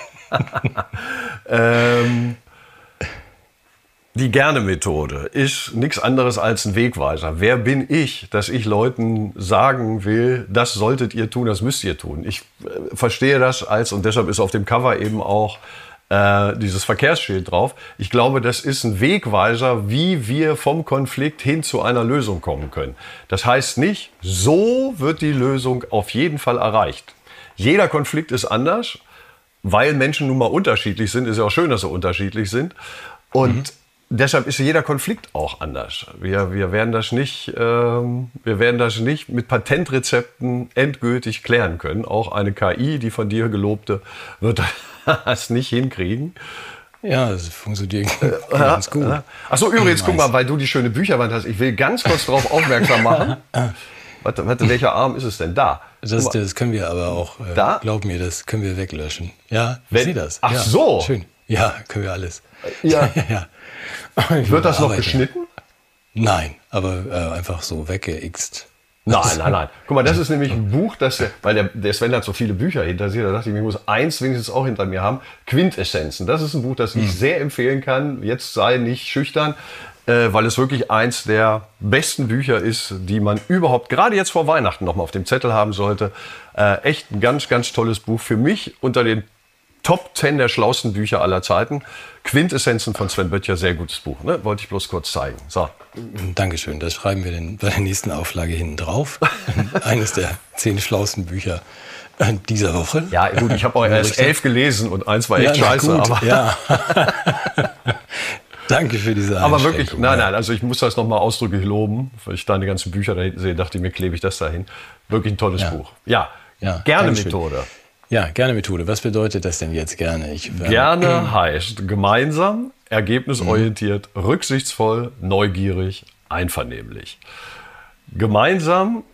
ähm, die Gerne-Methode ist nichts anderes als ein Wegweiser. Wer bin ich, dass ich Leuten sagen will, das solltet ihr tun, das müsst ihr tun. Ich äh, verstehe das als, und deshalb ist auf dem Cover eben auch äh, dieses Verkehrsschild drauf. Ich glaube, das ist ein Wegweiser, wie wir vom Konflikt hin zu einer Lösung kommen können. Das heißt nicht, so wird die Lösung auf jeden Fall erreicht. Jeder Konflikt ist anders, weil Menschen nun mal unterschiedlich sind. Ist ja auch schön, dass sie unterschiedlich sind. Und mhm. deshalb ist jeder Konflikt auch anders. Wir, wir, werden das nicht, ähm, wir werden das nicht mit Patentrezepten endgültig klären können. Auch eine K I, die von dir gelobte, wird das nicht hinkriegen. Ja, das funktioniert äh, ganz gut. Äh, Achso, übrigens, guck mal, weil du die schöne Bücherwand hast. Ich will ganz kurz darauf aufmerksam machen. Warte, warte, welcher Arm ist es denn? Da. Das, das können wir aber auch, äh, da? glaub mir, das können wir weglöschen. Ja, ich Wenn, sehe das. Ach ja, so. Schön. Ja, können wir alles. Ja. ja, ja. Wird das noch geschnitten? Nein, aber äh, einfach so weggeixt. Nein, nein, nein. Guck mal, das ist nämlich ein Buch, das, weil der, der Sven hat so viele Bücher hinter sich, da dachte ich mir, ich muss eins wenigstens auch hinter mir haben. Quintessenzen. Das ist ein Buch, das ich hm. sehr empfehlen kann. Jetzt sei nicht schüchtern, äh, weil es wirklich eins der besten Bücher ist, die man überhaupt, gerade jetzt vor Weihnachten noch mal auf dem Zettel haben sollte. Äh, echt ein ganz, ganz tolles Buch. Für mich unter den Top zehn der schlauesten Bücher aller Zeiten. Quintessenzen von Sven Böttcher, sehr gutes Buch. Ne? Wollte ich bloß kurz zeigen. So. Dankeschön, das schreiben wir denn bei der nächsten Auflage hinten drauf. Eines der zehn schlauesten Bücher dieser Woche. Ja, gut, ich habe auch erst elf gelesen und eins war echt ja, scheiße. Gut, aber ja. Danke für diese Aber wirklich, nein, nein, also ich muss das nochmal ausdrücklich loben, weil ich deine ganzen Bücher da hinten sehe, dachte ich mir, klebe ich das dahin. Wirklich ein tolles ja. Buch. Ja, ja gerne Dankeschön. Methode. Ja, gerne Methode. Was bedeutet das denn jetzt gerne? Ich, äh, gerne heißt gemeinsam, ergebnisorientiert, mhm. rücksichtsvoll, neugierig, einvernehmlich. Gemeinsam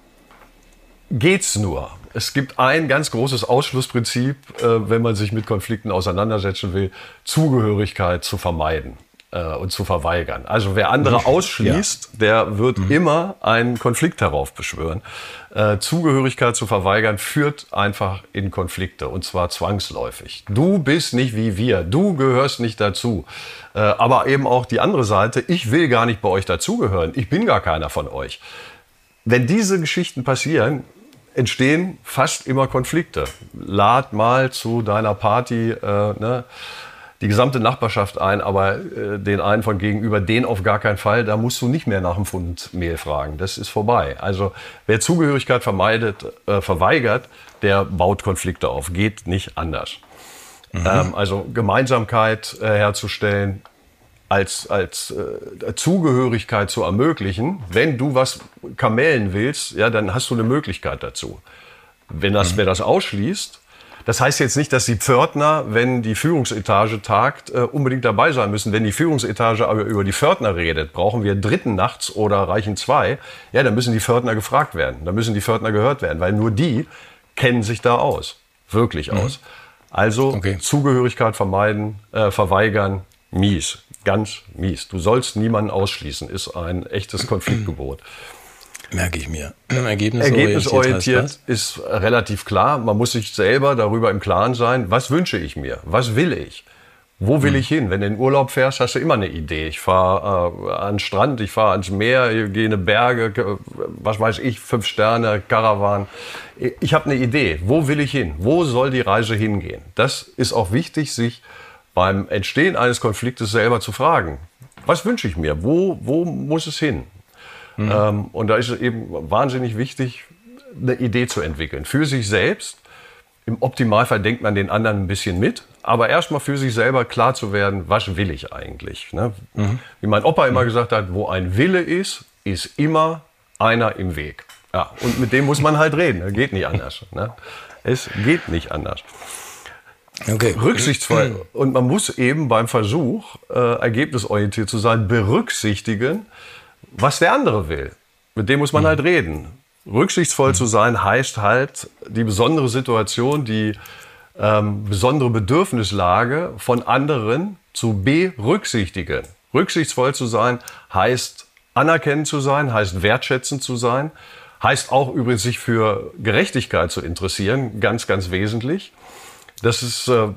geht's nur. Es gibt ein ganz großes Ausschlussprinzip, äh, wenn man sich mit Konflikten auseinandersetzen will, Zugehörigkeit zu vermeiden äh, und zu verweigern. Also wer andere ausschließt, ja. der wird mhm. immer einen Konflikt heraufbeschwören. Äh, Zugehörigkeit zu verweigern führt einfach in Konflikte und zwar zwangsläufig. Du bist nicht wie wir, du gehörst nicht dazu. Äh, aber eben auch die andere Seite, ich will gar nicht bei euch dazugehören, ich bin gar keiner von euch. Wenn diese Geschichten passieren, entstehen fast immer Konflikte. Lad mal zu deiner Party äh, ne, die gesamte Nachbarschaft ein, aber äh, den einen von gegenüber, den auf gar keinen Fall, da musst du nicht mehr nach dem Pfund Mehl fragen. Das ist vorbei. Also wer Zugehörigkeit vermeidet, äh, verweigert, der baut Konflikte auf. Geht nicht anders. Mhm. Ähm, also Gemeinsamkeit äh, herzustellen, als, als äh, Zugehörigkeit zu ermöglichen. Wenn du was kamellen willst, ja, dann hast du eine Möglichkeit dazu. Wenn das, mhm. wer das ausschließt, das heißt jetzt nicht, dass die Pförtner, wenn die Führungsetage tagt, äh, unbedingt dabei sein müssen. Wenn die Führungsetage aber über die Pförtner redet, brauchen wir Dritten nachts oder reichen zwei, ja, dann müssen die Pförtner gefragt werden. Dann müssen die Pförtner gehört werden, weil nur die kennen sich da aus. Wirklich aus. Mhm. Also okay. Zugehörigkeit vermeiden, äh, verweigern, mies. Ganz mies. Du sollst niemanden ausschließen, ist ein echtes Konfliktgebot. Merke ich mir. Ergebnisorientiert, Ergebnisorientiert ist relativ klar. Man muss sich selber darüber im Klaren sein, was wünsche ich mir, was will ich, wo will hm. ich hin. Wenn du in den Urlaub fährst, hast du immer eine Idee. Ich fahre äh, an den Strand, ich fahre ans Meer, ich gehe in die Berge, was weiß ich, fünf Sterne, Karawan. Ich habe eine Idee, wo will ich hin, wo soll die Reise hingehen. Das ist auch wichtig, sich beim Entstehen eines Konfliktes selber zu fragen. Was wünsche ich mir, wo, wo muss es hin? Mhm. Ähm, und da ist es eben wahnsinnig wichtig, eine Idee zu entwickeln. Für sich selbst, im Optimalfall denkt man den anderen ein bisschen mit, aber erstmal für sich selber klar zu werden, was will ich eigentlich? Ne? Mhm. Wie mein Opa immer mhm. gesagt hat, wo ein Wille ist, ist immer einer im Weg. Ja, und mit dem muss man halt reden, das geht nicht anders. Ne? Es geht nicht anders. Okay. Rücksichtsvoll. Und man muss eben beim Versuch, äh, ergebnisorientiert zu sein, berücksichtigen, was der andere will. Mit dem muss man mhm. halt reden. Rücksichtsvoll mhm. zu sein heißt halt, die besondere Situation, die ähm, besondere Bedürfnislage von anderen zu berücksichtigen. Rücksichtsvoll zu sein heißt anerkennend zu sein, heißt wertschätzend zu sein, heißt auch übrigens sich für Gerechtigkeit zu interessieren, ganz, ganz wesentlich. Das ist äh,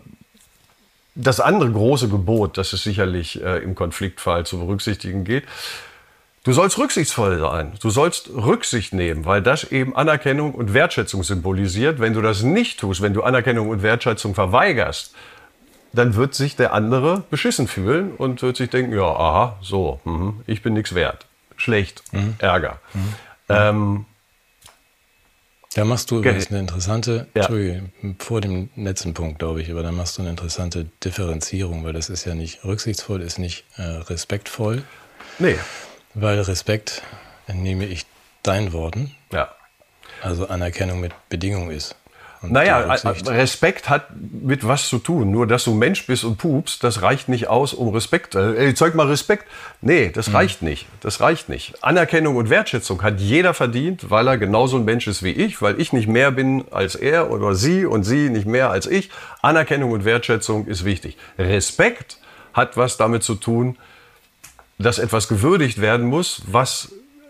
das andere große Gebot, das es sicherlich äh, im Konfliktfall zu berücksichtigen geht. Du sollst rücksichtsvoll sein, du sollst Rücksicht nehmen, weil das eben Anerkennung und Wertschätzung symbolisiert. Wenn du das nicht tust, wenn du Anerkennung und Wertschätzung verweigerst, dann wird sich der andere beschissen fühlen und wird sich denken, ja, aha, so, mh, ich bin nichts wert. Schlecht, mhm. Ärger. Mhm. Ähm, Da machst du Ge- das ist eine interessante, Ja. Entschuldigung, vor dem letzten Punkt, glaube ich, aber dann machst du eine interessante Differenzierung, weil das ist ja nicht rücksichtsvoll, ist nicht äh, respektvoll, Nee, weil Respekt, entnehme ich deinen Worten, ja. also Anerkennung mit Bedingung ist. Und Naja, die Rücksicht- Respekt hat mit was zu tun. Nur, dass du Mensch bist und pupst, das reicht nicht aus, um Respekt. Äh, ey, zeig mal Respekt. Nee, das Mhm. reicht nicht. Das reicht nicht. Anerkennung und Wertschätzung hat jeder verdient, weil er genauso ein Mensch ist wie ich, weil ich nicht mehr bin als er oder sie und sie nicht mehr als ich. Anerkennung und Wertschätzung ist wichtig. Respekt hat was damit zu tun, dass etwas gewürdigt werden muss, was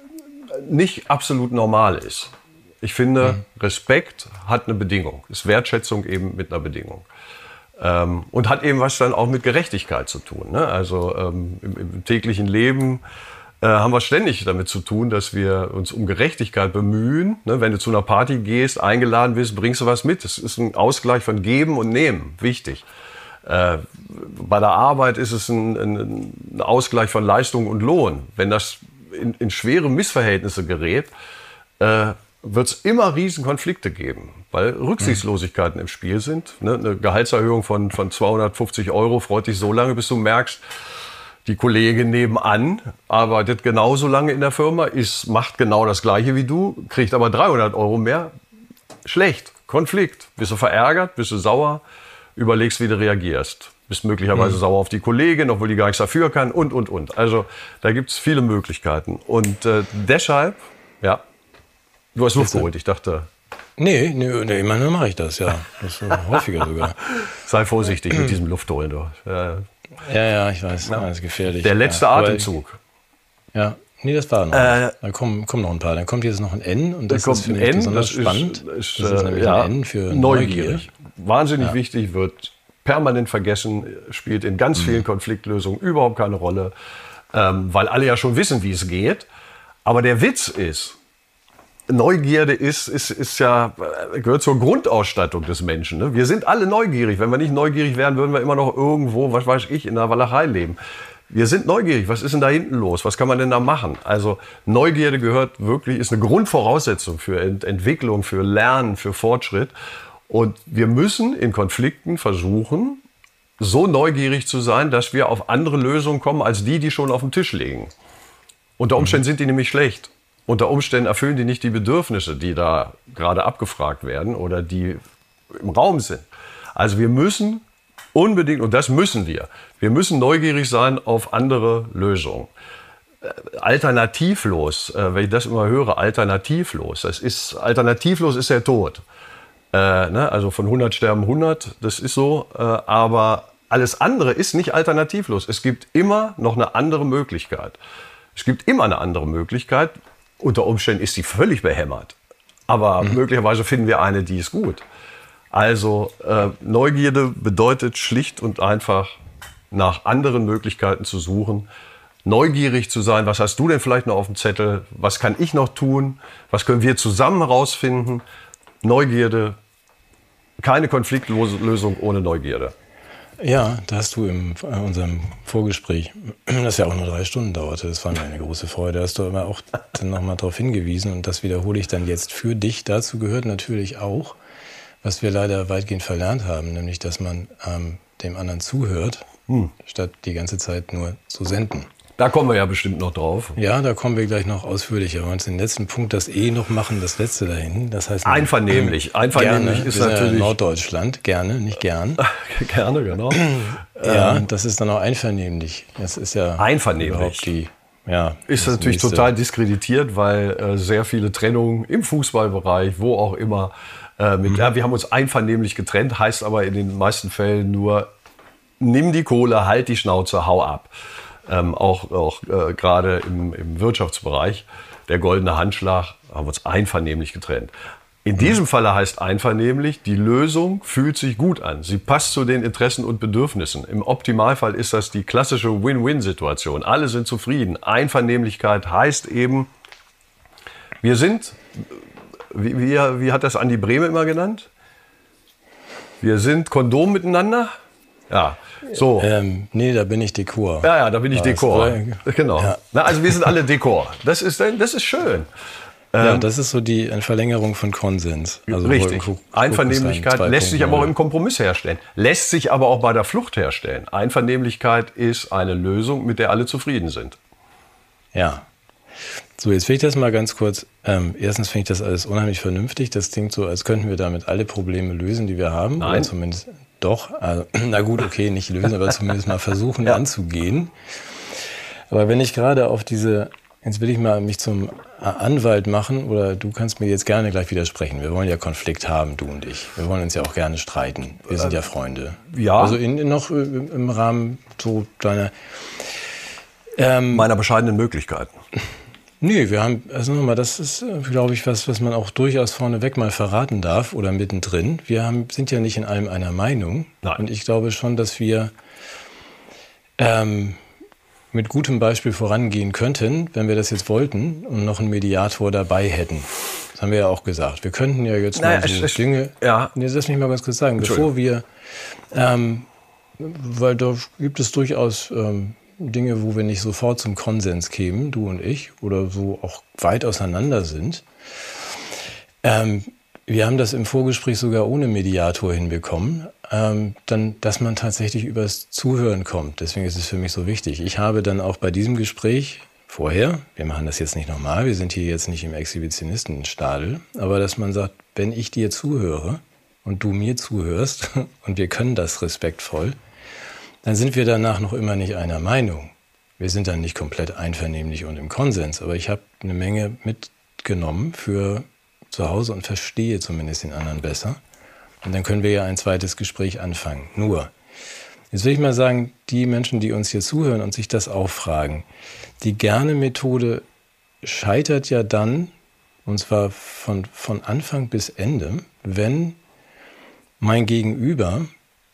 nicht absolut normal ist. Ich finde, mhm. Respekt hat eine Bedingung, ist Wertschätzung eben mit einer Bedingung. Ähm, und hat eben was dann auch mit Gerechtigkeit zu tun. Ne? Also ähm, im, im täglichen Leben äh, haben wir ständig damit zu tun, dass wir uns um Gerechtigkeit bemühen. Ne? Wenn du zu einer Party gehst, eingeladen bist, bringst du was mit. Das ist ein Ausgleich von Geben und Nehmen, wichtig. Äh, bei der Arbeit ist es ein, ein, ein Ausgleich von Leistung und Lohn. Wenn das in, in schwere Missverhältnisse gerät, äh, wird es immer riesen Konflikte geben, weil Rücksichtslosigkeiten im Spiel sind. Ne? Eine Gehaltserhöhung von, von zweihundertfünfzig Euro freut dich so lange, bis du merkst, die Kollegin nebenan arbeitet genauso lange in der Firma, ist, macht genau das Gleiche wie du, kriegt aber dreihundert Euro mehr. Schlecht, Konflikt. Bist du verärgert, bist du sauer, überlegst, wie du reagierst. Bist möglicherweise mhm. sauer auf die Kollegin, obwohl die gar nichts dafür kann und, und, und. Also da gibt es viele Möglichkeiten. Und äh, deshalb, ja, du hast Luft geholt, ich dachte... Nee, nee, nee immer nur mache ich das, ja. Das ist häufiger sogar. Sei vorsichtig mit diesem Luftholen. Du. Ja, ja, ich weiß, ja. Das ist gefährlich. Der letzte ja, Atemzug. Ich, ja, nee, das war noch. Äh, da kommen, kommen noch ein paar. Dann kommt jetzt noch ein N und das ist, finde ich, besonders das spannend. Ist, das ist nämlich ja, ein N für neugierig. Neugier. Wahnsinnig ja. wichtig, wird permanent vergessen, spielt in ganz mhm. vielen Konfliktlösungen überhaupt keine Rolle, ähm, weil alle ja schon wissen, wie es geht. Aber der Witz ist, Neugierde ist, ist, ist ja, gehört zur Grundausstattung des Menschen. Ne? Wir sind alle neugierig. Wenn wir nicht neugierig wären, würden wir immer noch irgendwo, was weiß ich, in der Walachei leben. Wir sind neugierig. Was ist denn da hinten los? Was kann man denn da machen? Also Neugierde gehört wirklich, ist eine Grundvoraussetzung für Ent- Entwicklung, für Lernen, für Fortschritt. Und wir müssen in Konflikten versuchen, so neugierig zu sein, dass wir auf andere Lösungen kommen, als die, die schon auf dem Tisch liegen. Unter Umständen sind die nämlich schlecht. Unter Umständen erfüllen die nicht die Bedürfnisse, die da gerade abgefragt werden oder die im Raum sind. Also wir müssen unbedingt, und das müssen wir, wir müssen neugierig sein auf andere Lösungen. Alternativlos, wenn ich das immer höre, alternativlos, das ist, alternativlos ist der Tod. Äh, ne? Also von hundert sterben hundert, das ist so, äh, aber alles andere ist nicht alternativlos. Es gibt immer noch eine andere Möglichkeit. Es gibt immer eine andere Möglichkeit. Unter Umständen ist sie völlig behämmert. Aber mhm. möglicherweise finden wir eine, die ist gut. Also äh, Neugierde bedeutet schlicht und einfach, nach anderen Möglichkeiten zu suchen. Neugierig zu sein, was hast du denn vielleicht noch auf dem Zettel? Was kann ich noch tun? Was können wir zusammen herausfinden? Neugierde, keine Konfliktlösung ohne Neugierde. Ja, da hast du in unserem Vorgespräch, das ja auch nur drei Stunden dauerte, das war mir eine große Freude, hast du aber auch dann nochmal darauf hingewiesen und das wiederhole ich dann jetzt für dich. Dazu gehört natürlich auch, was wir leider weitgehend verlernt haben, nämlich, dass man ähm, dem anderen zuhört, hm. statt die ganze Zeit nur zu senden. Da kommen wir ja bestimmt noch drauf. Ja, da kommen wir gleich noch ausführlicher. Wir wollen uns den letzten Punkt, das E noch machen, das letzte dahin. Das heißt einvernehmlich. Einvernehmlich gerne, ist wir natürlich sind ja Norddeutschland. Gerne, nicht gern. Gerne, genau. Ja, das ist dann auch einvernehmlich. Das ist ja einvernehmlich. Überhaupt die, ja, ist natürlich nächste. Total diskreditiert, weil äh, sehr viele Trennungen im Fußballbereich, wo auch immer, äh, mit, mhm. ja, wir haben uns einvernehmlich getrennt, heißt aber in den meisten Fällen nur, nimm die Kohle, halt die Schnauze, hau ab. Ähm, auch auch äh, gerade im, im Wirtschaftsbereich, der goldene Handschlag, haben wir uns einvernehmlich getrennt. In diesem Falle heißt einvernehmlich, die Lösung fühlt sich gut an. Sie passt zu den Interessen und Bedürfnissen. Im Optimalfall ist das die klassische Win-Win-Situation. Alle sind zufrieden. Einvernehmlichkeit heißt eben, wir sind, wie, wie, wie hat das Andi Brehme immer genannt? Wir sind Kondom miteinander. Ja, so. Ähm, nee, da bin ich Dekor. Ja, ja, da bin ich ja, Dekor. Ist, genau. Ja. Na, also wir sind alle Dekor. Das ist, das ist schön. Ja, das ist so die eine Verlängerung von Konsens. Also richtig. Einvernehmlichkeit lässt sich aber auch im Kompromiss herstellen. Lässt sich aber auch bei der Flucht herstellen. Einvernehmlichkeit ist eine Lösung, mit der alle zufrieden sind. Ja. So, jetzt will ich das mal ganz kurz. Ähm, erstens finde ich das alles unheimlich vernünftig. Das klingt so, als könnten wir damit alle Probleme lösen, die wir haben. Nein. Oder zumindest doch. Also, na gut, okay, nicht lösen, aber zumindest mal versuchen ja. anzugehen. Aber wenn ich gerade auf diese, jetzt will ich mal mich zum Anwalt machen, oder du kannst mir jetzt gerne gleich widersprechen. Wir wollen ja Konflikt haben, du und ich. Wir wollen uns ja auch gerne streiten. Wir sind ja Freunde. Ja. Also in, in noch im Rahmen so deiner... Ähm, meiner bescheidenen Möglichkeiten. Nee, wir haben, also nochmal, das ist, glaube ich, was, was man auch durchaus vorneweg mal verraten darf oder mittendrin. Wir haben, sind ja nicht in allem einer Meinung. Nein. Und ich glaube schon, dass wir... Ähm, mit gutem Beispiel vorangehen könnten, wenn wir das jetzt wollten und noch einen Mediator dabei hätten. Das haben wir ja auch gesagt. Wir könnten ja jetzt naja, mal so es, Dinge... Ja. Nee, lass mich mal ganz kurz sagen. Bevor wir... Ähm, weil da gibt es durchaus ähm, Dinge, wo wir nicht sofort zum Konsens kämen, du und ich, oder so auch weit auseinander sind. Ähm, wir haben das im Vorgespräch sogar ohne Mediator hinbekommen. Ähm, dann, dass man tatsächlich übers Zuhören kommt. Deswegen ist es für mich so wichtig. Ich habe dann auch bei diesem Gespräch vorher, wir machen das jetzt nicht nochmal, wir sind hier jetzt nicht im Exhibitionistenstadel, aber dass man sagt, wenn ich dir zuhöre und du mir zuhörst und wir können das respektvoll, dann sind wir danach noch immer nicht einer Meinung. Wir sind dann nicht komplett einvernehmlich und im Konsens, aber ich habe eine Menge mitgenommen für zu Hause und verstehe zumindest den anderen besser. Und dann können wir ja ein zweites Gespräch anfangen. Nur, jetzt will ich mal sagen, die Menschen, die uns hier zuhören und sich das auch fragen, die Gerne-Methode scheitert ja dann, und zwar von, von Anfang bis Ende, wenn mein Gegenüber,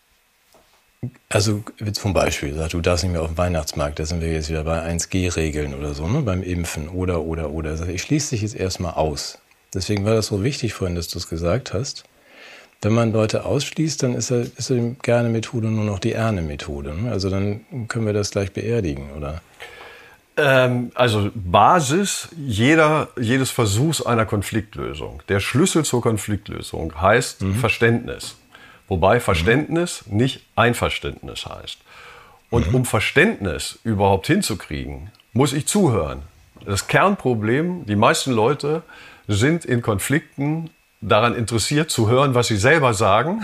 also zum Beispiel sagt, du darfst nicht mehr auf den Weihnachtsmarkt, da sind wir jetzt wieder bei eins G Regeln oder so, ne, beim Impfen oder, oder, oder. Also ich schließe dich jetzt erstmal aus. Deswegen war das so wichtig vorhin, dass du es gesagt hast. Wenn man Leute ausschließt, dann ist, er, ist die Gerne-Methode nur noch die Erne-Methode. Ne? Also dann können wir das gleich beerdigen, oder? Ähm, also Basis jeder, jedes Versuchs einer Konfliktlösung. Der Schlüssel zur Konfliktlösung heißt mhm. Verständnis. Wobei Verständnis mhm. nicht Einverständnis heißt. Und mhm. um Verständnis überhaupt hinzukriegen, muss ich zuhören. Das Kernproblem, die meisten Leute sind in Konflikten daran interessiert zu hören, was sie selber sagen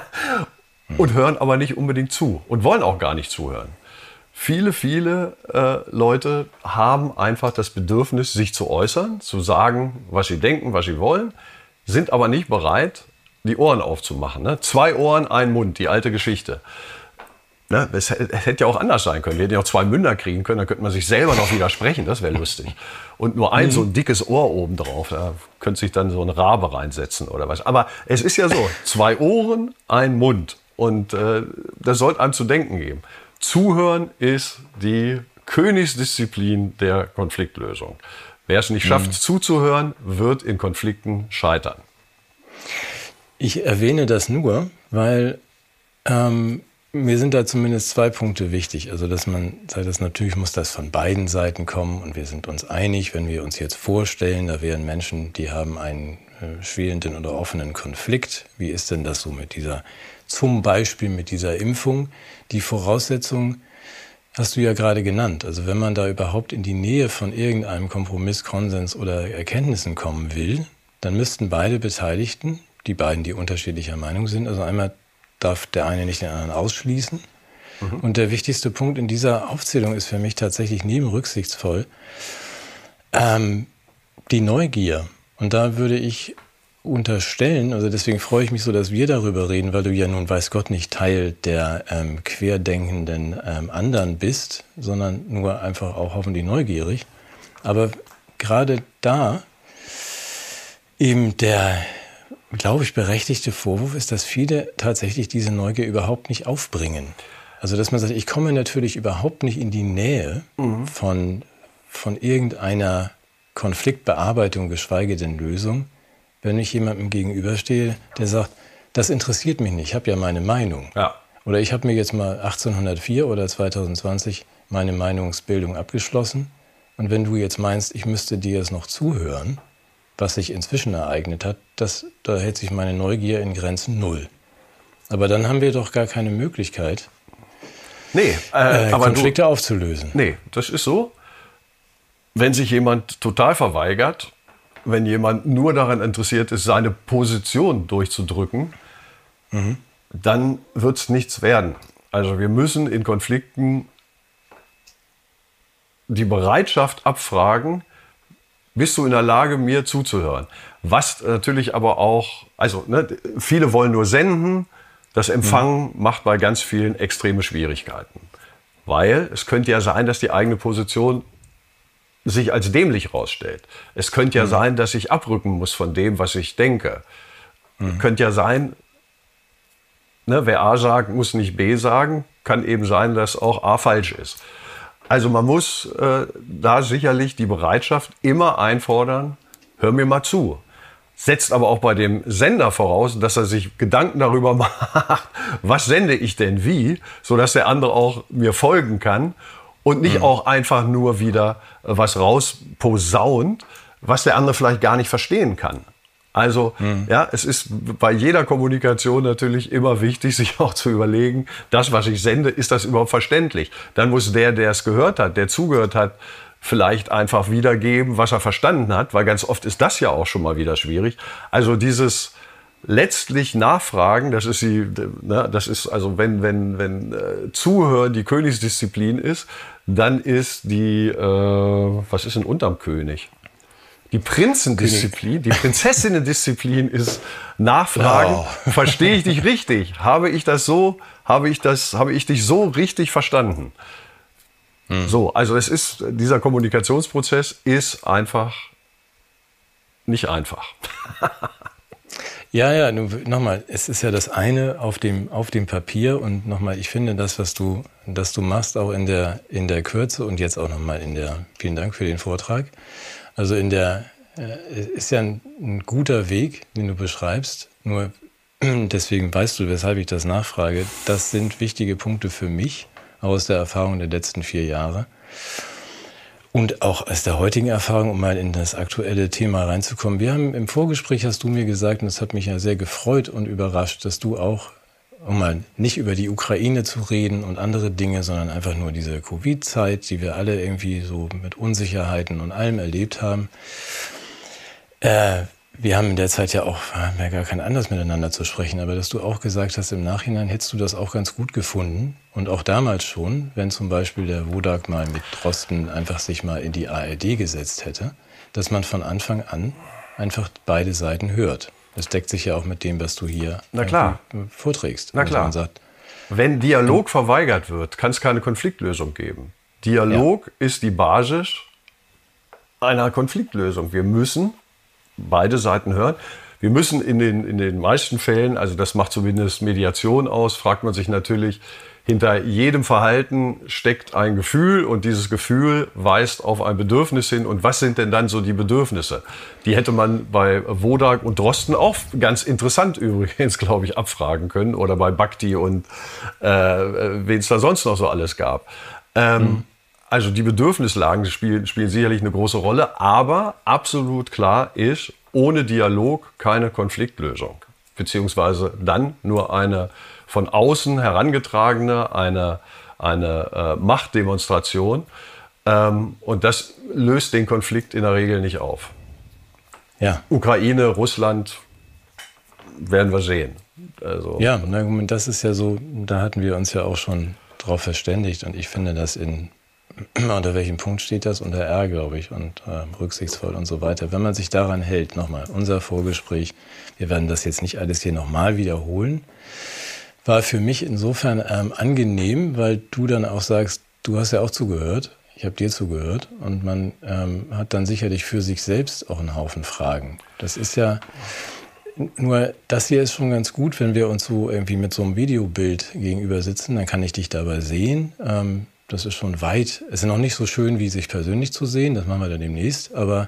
und hören aber nicht unbedingt zu und wollen auch gar nicht zuhören. Viele, viele äh, Leute haben einfach das Bedürfnis, sich zu äußern, zu sagen, was sie denken, was sie wollen, sind aber nicht bereit, die Ohren aufzumachen. Ne? Zwei Ohren, ein Mund, die alte Geschichte. Ne? Es, es hätte ja auch anders sein können. Wir hätten ja auch zwei Münder kriegen können, dann könnte man sich selber noch widersprechen, das wäre lustig. Und nur ein mhm. so ein dickes Ohr oben drauf, da könnte sich dann so ein Rabe reinsetzen oder was. Aber es ist ja so, zwei Ohren, ein Mund. Und äh, das sollte einem zu denken geben. Zuhören ist die Königsdisziplin der Konfliktlösung. Wer es nicht schafft, mhm. zuzuhören, wird in Konflikten scheitern. Ich erwähne das nur, weil ähm, mir sind da zumindest zwei Punkte wichtig. Also, dass man sagt, dass natürlich muss das von beiden Seiten kommen und wir sind uns einig, wenn wir uns jetzt vorstellen, da wären Menschen, die haben einen äh, schwelenden oder offenen Konflikt. Wie ist denn das so mit dieser, zum Beispiel mit dieser Impfung? Die Voraussetzung hast du ja gerade genannt. Also, wenn man da überhaupt in die Nähe von irgendeinem Kompromiss, Konsens oder Erkenntnissen kommen will, dann müssten beide Beteiligten, die beiden, die unterschiedlicher Meinung sind, also einmal darf der eine nicht den anderen ausschließen. Mhm. Und der wichtigste Punkt in dieser Aufzählung ist für mich tatsächlich neben rücksichtsvoll ähm, die Neugier. Und da würde ich unterstellen, also deswegen freue ich mich so, dass wir darüber reden, weil du ja nun, weiß Gott, nicht Teil der ähm, querdenkenden ähm, anderen bist, sondern nur einfach auch hoffentlich neugierig. Aber gerade da eben der, glaube ich, berechtigte Vorwurf ist, dass viele tatsächlich diese Neugier überhaupt nicht aufbringen. Also dass man sagt, ich komme natürlich überhaupt nicht in die Nähe mhm. von, von irgendeiner Konfliktbearbeitung, geschweige denn Lösung, wenn ich jemandem gegenüberstehe, der sagt, das interessiert mich nicht, ich habe ja meine Meinung. Ja. Oder ich habe mir jetzt mal achtzehnhundertvier oder zwanzig zwanzig meine Meinungsbildung abgeschlossen und wenn du jetzt meinst, ich müsste dir jetzt noch zuhören, was sich inzwischen ereignet hat, das, da hält sich meine Neugier in Grenzen null. Aber dann haben wir doch gar keine Möglichkeit, nee, äh, äh, aber Konflikte du, aufzulösen. Nee, das ist so. Wenn sich jemand total verweigert, wenn jemand nur daran interessiert ist, seine Position durchzudrücken, mhm. dann wird es nichts werden. Also wir müssen in Konflikten die Bereitschaft abfragen, bist du in der Lage, mir zuzuhören? Was natürlich aber auch, also ne, viele wollen nur senden, das Empfangen mhm. macht bei ganz vielen extreme Schwierigkeiten. Weil es könnte ja sein, dass die eigene Position sich als dämlich rausstellt. Es könnte ja mhm. sein, dass ich abrücken muss von dem, was ich denke. Mhm. Könnte ja sein, ne, wer A sagt, muss nicht B sagen. Kann eben sein, dass auch A falsch ist. Also man muss äh, da sicherlich die Bereitschaft immer einfordern, hör mir mal zu. Setzt aber auch bei dem Sender voraus, dass er sich Gedanken darüber macht, was sende ich denn wie, sodass der andere auch mir folgen kann und nicht mhm. auch einfach nur wieder was rausposaunt, was der andere vielleicht gar nicht verstehen kann. Also mhm. ja, es ist bei jeder Kommunikation natürlich immer wichtig, sich auch zu überlegen, das, was ich sende, ist das überhaupt verständlich? Dann muss der, der es gehört hat, der zugehört hat, vielleicht einfach wiedergeben, was er verstanden hat, weil ganz oft ist das ja auch schon mal wieder schwierig. Also dieses letztlich Nachfragen, das ist die, ne, das ist also wenn wenn wenn äh, Zuhören die Königsdisziplin ist, dann ist die äh, was ist denn unterm König? Die Prinzendisziplin, die Prinzessinnendisziplin ist Nachfragen. Oh. Verstehe ich dich richtig? Habe ich das so? Habe ich das? Habe ich dich so richtig verstanden? Hm. So, also es ist dieser Kommunikationsprozess ist einfach nicht einfach. Ja, ja, nochmal, es ist ja das eine auf dem, auf dem Papier und nochmal, ich finde das, was du, das du machst, auch in der, in der Kürze und jetzt auch nochmal in der, vielen Dank für den Vortrag. Also in der, äh, ist ja ein, ein guter Weg, den du beschreibst, nur deswegen weißt du, weshalb ich das nachfrage. Das sind wichtige Punkte für mich aus der Erfahrung der letzten vier Jahre. Und auch aus der heutigen Erfahrung, um mal in das aktuelle Thema reinzukommen. Wir haben im Vorgespräch, hast du mir gesagt, und das hat mich ja sehr gefreut und überrascht, dass du auch, um mal nicht über die Ukraine zu reden und andere Dinge, sondern einfach nur diese Covid-Zeit, die wir alle irgendwie so mit Unsicherheiten und allem erlebt haben. Äh, wir haben in der Zeit ja auch ja gar kein Anlass miteinander zu sprechen, aber dass du auch gesagt hast, im Nachhinein hättest du das auch ganz gut gefunden und auch damals schon, wenn zum Beispiel der Wodak mal mit Drosten einfach sich mal in die A R D gesetzt hätte, dass man von Anfang an einfach beide Seiten hört. Das deckt sich ja auch mit dem, was du hier Na klar. vorträgst. Na klar. Also sagt, wenn Dialog du, verweigert wird, kann es keine Konfliktlösung geben. Dialog ja. ist die Basis einer Konfliktlösung. Wir müssen beide Seiten hören. Wir müssen in den, in den meisten Fällen, also das macht zumindest Mediation aus, fragt man sich natürlich, hinter jedem Verhalten steckt ein Gefühl und dieses Gefühl weist auf ein Bedürfnis hin. Und was sind denn dann so die Bedürfnisse? Die hätte man bei Wodak und Drosten auch ganz interessant übrigens, glaube ich, abfragen können oder bei Bhakti und äh, wen es da sonst noch so alles gab. Ähm, mhm. Also die Bedürfnislagen spielen, spielen sicherlich eine große Rolle, aber absolut klar ist, ohne Dialog keine Konfliktlösung. Beziehungsweise dann nur eine von außen herangetragene, eine, eine äh, Machtdemonstration. Ähm, und das löst den Konflikt in der Regel nicht auf. Ja. Ukraine, Russland, werden wir sehen. Also, ja, das ist ja so, da hatten wir uns ja auch schon drauf verständigt. Und ich finde das in unter welchem Punkt steht das? Unter R, glaube ich, und äh, rücksichtsvoll und so weiter. Wenn man sich daran hält, nochmal, unser Vorgespräch, wir werden das jetzt nicht alles hier nochmal wiederholen, war für mich insofern ähm, angenehm, weil du dann auch sagst, du hast ja auch zugehört, ich habe dir zugehört und man ähm, hat dann sicherlich für sich selbst auch einen Haufen Fragen. Das ist ja, nur das hier ist schon ganz gut, wenn wir uns so irgendwie mit so einem Videobild gegenüber sitzen, dann kann ich dich dabei sehen. Ähm, Das ist schon weit, es ist noch nicht so schön, wie sich persönlich zu sehen, das machen wir dann demnächst, aber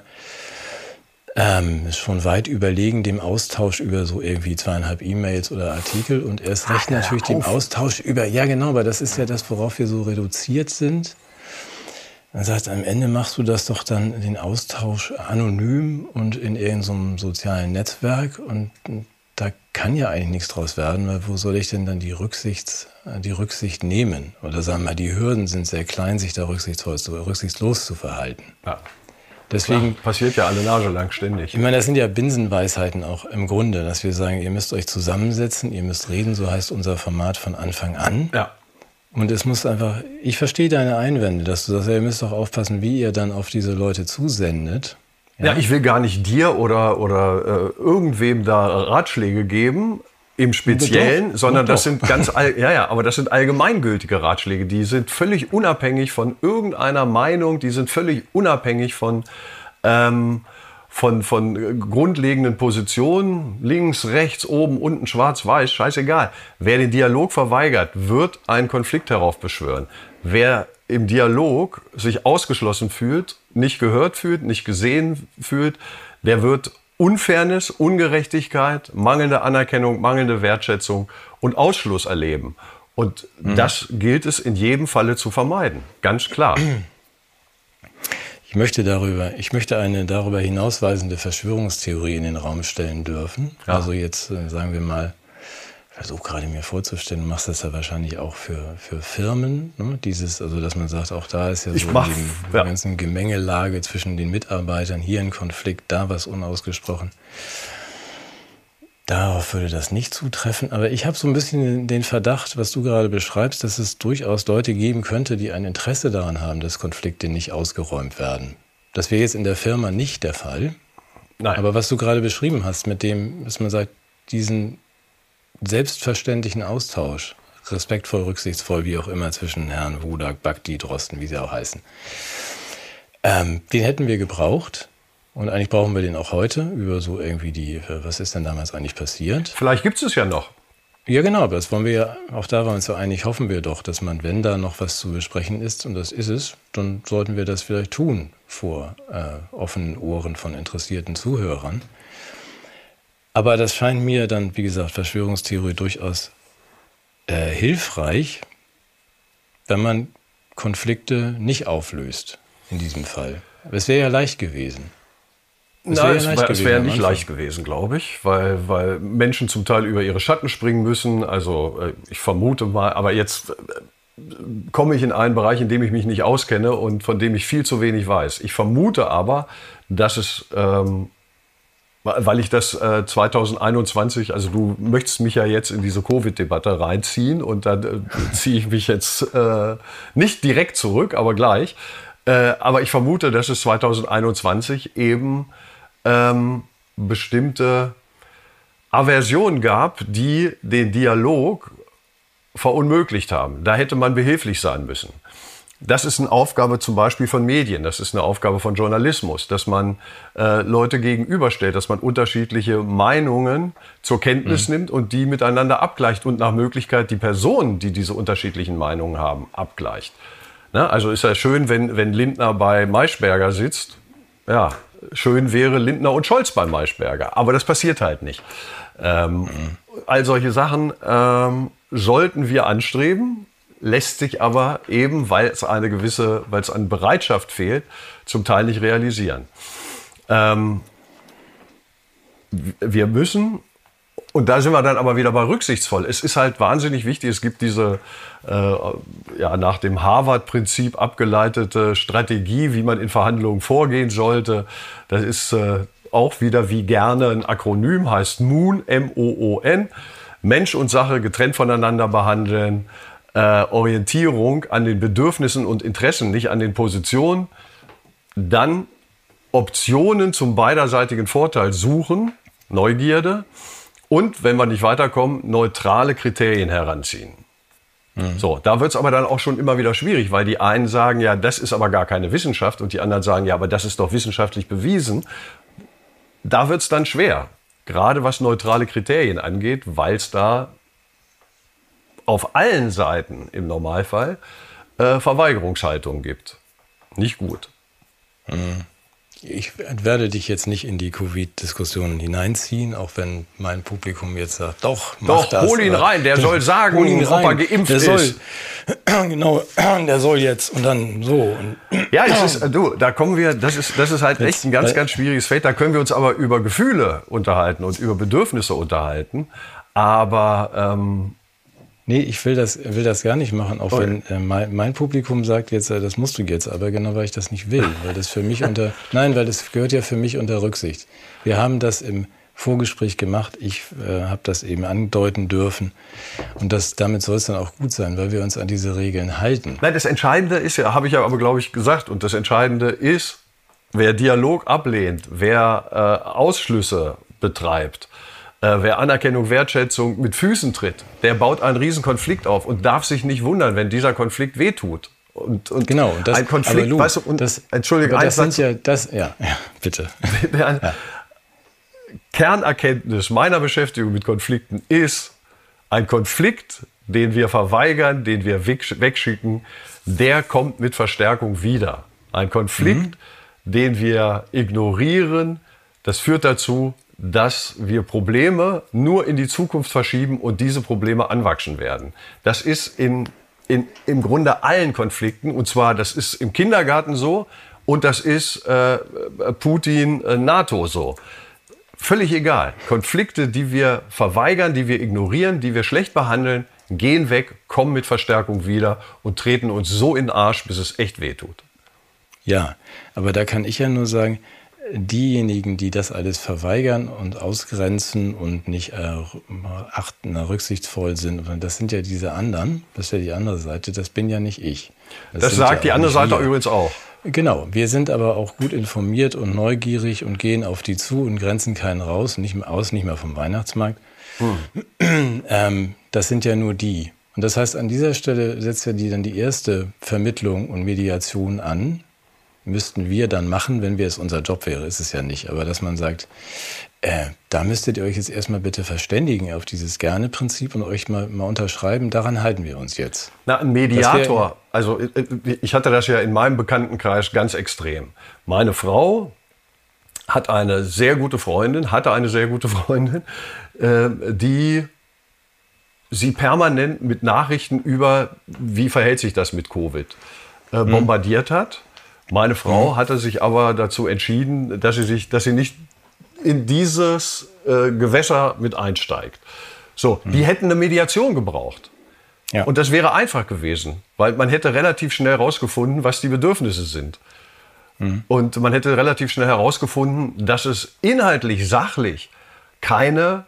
ähm, ist schon weit überlegen dem Austausch über so irgendwie zweieinhalb E-Mails oder Artikel und erst recht natürlich dem Austausch über, ja genau, aber das ist ja das, worauf wir so reduziert sind. Er sagt, am Ende machst du das doch dann, den Austausch anonym und in irgendeinem sozialen Netzwerk und da kann ja eigentlich nichts draus werden, weil wo soll ich denn dann die Rücksicht, die Rücksicht nehmen? Oder sagen wir, die Hürden sind sehr klein, sich da rücksichtsvoll, rücksichtslos zu verhalten. Ja. Deswegen Klar, passiert ja alle Nase lang ständig. Ich meine, das sind ja Binsenweisheiten auch im Grunde, dass wir sagen, ihr müsst euch zusammensetzen, ihr müsst reden, so heißt unser Format von Anfang an. Ja. Und es muss einfach, ich verstehe deine Einwände, dass du sagst, ja, ihr müsst doch aufpassen, wie ihr dann auf diese Leute zusendet. Ja, ja ich will gar nicht dir oder, oder äh, irgendwem da Ratschläge geben, im Speziellen, doch, sondern das doch. sind ganz, all, ja, ja, aber das sind allgemeingültige Ratschläge, die sind völlig unabhängig von irgendeiner Meinung, die sind völlig unabhängig von, ähm, von, von grundlegenden Positionen, links, rechts, oben, unten, schwarz, weiß, scheißegal. Wer den Dialog verweigert, wird einen Konflikt heraufbeschwören. Wer im Dialog sich ausgeschlossen fühlt, nicht gehört fühlt, nicht gesehen fühlt, der wird Unfairness, Ungerechtigkeit, mangelnde Anerkennung, mangelnde Wertschätzung und Ausschluss erleben. Und mhm. das gilt es in jedem Falle zu vermeiden. Ganz klar. Ich möchte darüber, ich möchte eine darüber hinausweisende Verschwörungstheorie in den Raum stellen dürfen. Ja. Also jetzt sagen wir mal, ich versuche gerade mir vorzustellen, du machst das ja wahrscheinlich auch für, für Firmen, ne? Dieses, also dass man sagt, auch da ist ja ich so mach, die, die ja. ganzen Gemengelage zwischen den Mitarbeitern, hier ein Konflikt, da was unausgesprochen. Darauf würde das nicht zutreffen, aber ich habe so ein bisschen den Verdacht, was du gerade beschreibst, dass es durchaus Leute geben könnte, die ein Interesse daran haben, dass Konflikte nicht ausgeräumt werden. Das wäre jetzt in der Firma nicht der Fall. Nein. Aber was du gerade beschrieben hast, mit dem, dass man sagt, diesen selbstverständlichen Austausch, respektvoll, rücksichtsvoll, wie auch immer, zwischen Herrn Wodak, Bhakti, Drosten, wie sie auch heißen, ähm, den hätten wir gebraucht. Und eigentlich brauchen wir den auch heute, über so irgendwie die, was ist denn damals eigentlich passiert? Vielleicht gibt es es ja noch. Ja, genau, aber das wollen wir ja, auch da waren wir uns so einig, hoffen wir doch, dass man, wenn da noch was zu besprechen ist, und das ist es, dann sollten wir das vielleicht tun vor äh, offenen Ohren von interessierten Zuhörern. Aber das scheint mir dann, wie gesagt, Verschwörungstheorie durchaus äh, hilfreich, wenn man Konflikte nicht auflöst, in diesem Fall. Es wäre ja leicht gewesen. Es Nein, es wäre wär nicht leicht gewesen, glaube ich, weil, weil Menschen zum Teil über ihre Schatten springen müssen. Also ich vermute mal, aber jetzt komme ich in einen Bereich, in dem ich mich nicht auskenne und von dem ich viel zu wenig weiß. Ich vermute aber, dass es, ähm, weil ich das äh, zwanzig einundzwanzig, also du möchtest mich ja jetzt in diese Covid-Debatte reinziehen und dann äh, ziehe ich mich jetzt äh, nicht direkt zurück, aber gleich. Äh, aber ich vermute, dass es zwanzig einundzwanzig eben ähm, bestimmte Aversionen gab, die den Dialog verunmöglicht haben. Da hätte man behilflich sein müssen. Das ist eine Aufgabe zum Beispiel von Medien, das ist eine Aufgabe von Journalismus, dass man äh, Leute gegenüberstellt, dass man unterschiedliche Meinungen zur Kenntnis mhm. nimmt und die miteinander abgleicht und nach Möglichkeit die Personen, die diese unterschiedlichen Meinungen haben, abgleicht. Na, also ist ja schön, wenn, wenn Lindner bei Maischberger sitzt. Ja, schön wäre Lindner und Scholz bei Maischberger, aber das passiert halt nicht. Ähm, mhm. All solche Sachen ähm, sollten wir anstreben. Lässt sich aber eben, weil es eine gewisse, weil es an Bereitschaft fehlt, zum Teil nicht realisieren. Ähm, wir müssen, und da sind wir dann aber wieder bei rücksichtsvoll. Es ist halt wahnsinnig wichtig, es gibt diese äh, ja, nach dem Harvard-Prinzip abgeleitete Strategie, wie man in Verhandlungen vorgehen sollte. Das ist äh, auch wieder wie gerne ein Akronym, heißt MOON, M O O N. Mensch und Sache getrennt voneinander behandeln. Äh, Orientierung an den Bedürfnissen und Interessen, nicht an den Positionen, dann Optionen zum beiderseitigen Vorteil suchen, Neugierde und, wenn wir nicht weiterkommen, neutrale Kriterien heranziehen. Mhm. So, da wird es aber dann auch schon immer wieder schwierig, weil die einen sagen, ja, das ist aber gar keine Wissenschaft und die anderen sagen, ja, aber das ist doch wissenschaftlich bewiesen. Da wird es dann schwer, gerade was neutrale Kriterien angeht, weil es da auf allen Seiten im Normalfall äh, Verweigerungshaltungen gibt. Nicht gut. Ich werde dich jetzt nicht in die Covid-Diskussion hineinziehen, auch wenn mein Publikum jetzt sagt, doch, mach doch, das. hol ihn rein, der soll sagen, hol ihn ob rein. er geimpft der ist. Soll, genau, der soll jetzt und dann so. Ja, es ist, du, da kommen wir, das ist, das ist halt jetzt, echt ein ganz, ganz schwieriges Feld. Da können wir uns aber über Gefühle unterhalten und über Bedürfnisse unterhalten. Aber ähm, nee, ich will das, will das gar nicht machen, auch oh, wenn äh, mein, mein Publikum sagt jetzt, äh, das musst du jetzt, aber genau, weil ich das nicht will, weil das für mich unter, nein, weil das gehört ja für mich unter Rücksicht. Wir haben das im Vorgespräch gemacht, ich äh, habe das eben andeuten dürfen und das, damit soll es dann auch gut sein, weil wir uns an diese Regeln halten. Nein, das Entscheidende ist ja, habe ich ja aber, glaube ich, gesagt, und das Entscheidende ist, wer Dialog ablehnt, wer äh, Ausschlüsse betreibt, wer Anerkennung, Wertschätzung mit Füßen tritt, der baut einen riesen Konflikt auf und darf sich nicht wundern, wenn dieser Konflikt wehtut. Und, und genau, und das, ein Konflikt, Lou, weißt du, und, das, Entschuldigung, das sind ja, das, ja, ja, bitte. Der ja. Kernerkenntnis meiner Beschäftigung mit Konflikten ist, ein Konflikt, den wir verweigern, den wir wegschicken, der kommt mit Verstärkung wieder. Ein Konflikt, mhm. den wir ignorieren, das führt dazu, dass wir Probleme nur in die Zukunft verschieben und diese Probleme anwachsen werden. Das ist in, in, im Grunde allen Konflikten, und zwar das ist im Kindergarten so und das ist äh, Putin, äh, NATO so. Völlig egal. Konflikte, die wir verweigern, die wir ignorieren, die wir schlecht behandeln, gehen weg, kommen mit Verstärkung wieder und treten uns so in den Arsch, bis es echt wehtut. Ja, aber da kann ich ja nur sagen, diejenigen, die das alles verweigern und ausgrenzen und nicht äh, achten, rücksichtsvoll sind, das sind ja diese anderen, das ist ja die andere Seite, das bin ja nicht ich. Das, das sagt ja die andere Seite übrigens auch. Genau, wir sind aber auch gut informiert und neugierig und gehen auf die zu und grenzen keinen raus, nicht mehr aus, nicht mehr vom Weihnachtsmarkt. Hm. ähm, das sind ja nur die. Und das heißt, an dieser Stelle setzt ja die dann die erste Vermittlung und Mediation an. Müssten wir dann machen, wenn wir es unser Job wäre, ist es ja nicht. Aber dass man sagt, äh, da müsstet ihr euch jetzt erstmal bitte verständigen auf dieses Gerne-Prinzip und euch mal, mal unterschreiben, daran halten wir uns jetzt. Na, ein Mediator, also ich hatte das ja in meinem Bekanntenkreis ganz extrem. Meine Frau hat eine sehr gute Freundin, hatte eine sehr gute Freundin, äh, die sie permanent mit Nachrichten über, wie verhält sich das mit Covid, äh, bombardiert hm. hat. Meine Frau mhm. hatte sich aber dazu entschieden, dass sie, sich, dass sie nicht in dieses äh, Gewässer mit einsteigt. So, mhm. die hätten eine Mediation gebraucht. Ja. Und das wäre einfach gewesen, weil man hätte relativ schnell herausgefunden, was die Bedürfnisse sind. Mhm. Und man hätte relativ schnell herausgefunden, dass es inhaltlich, sachlich keine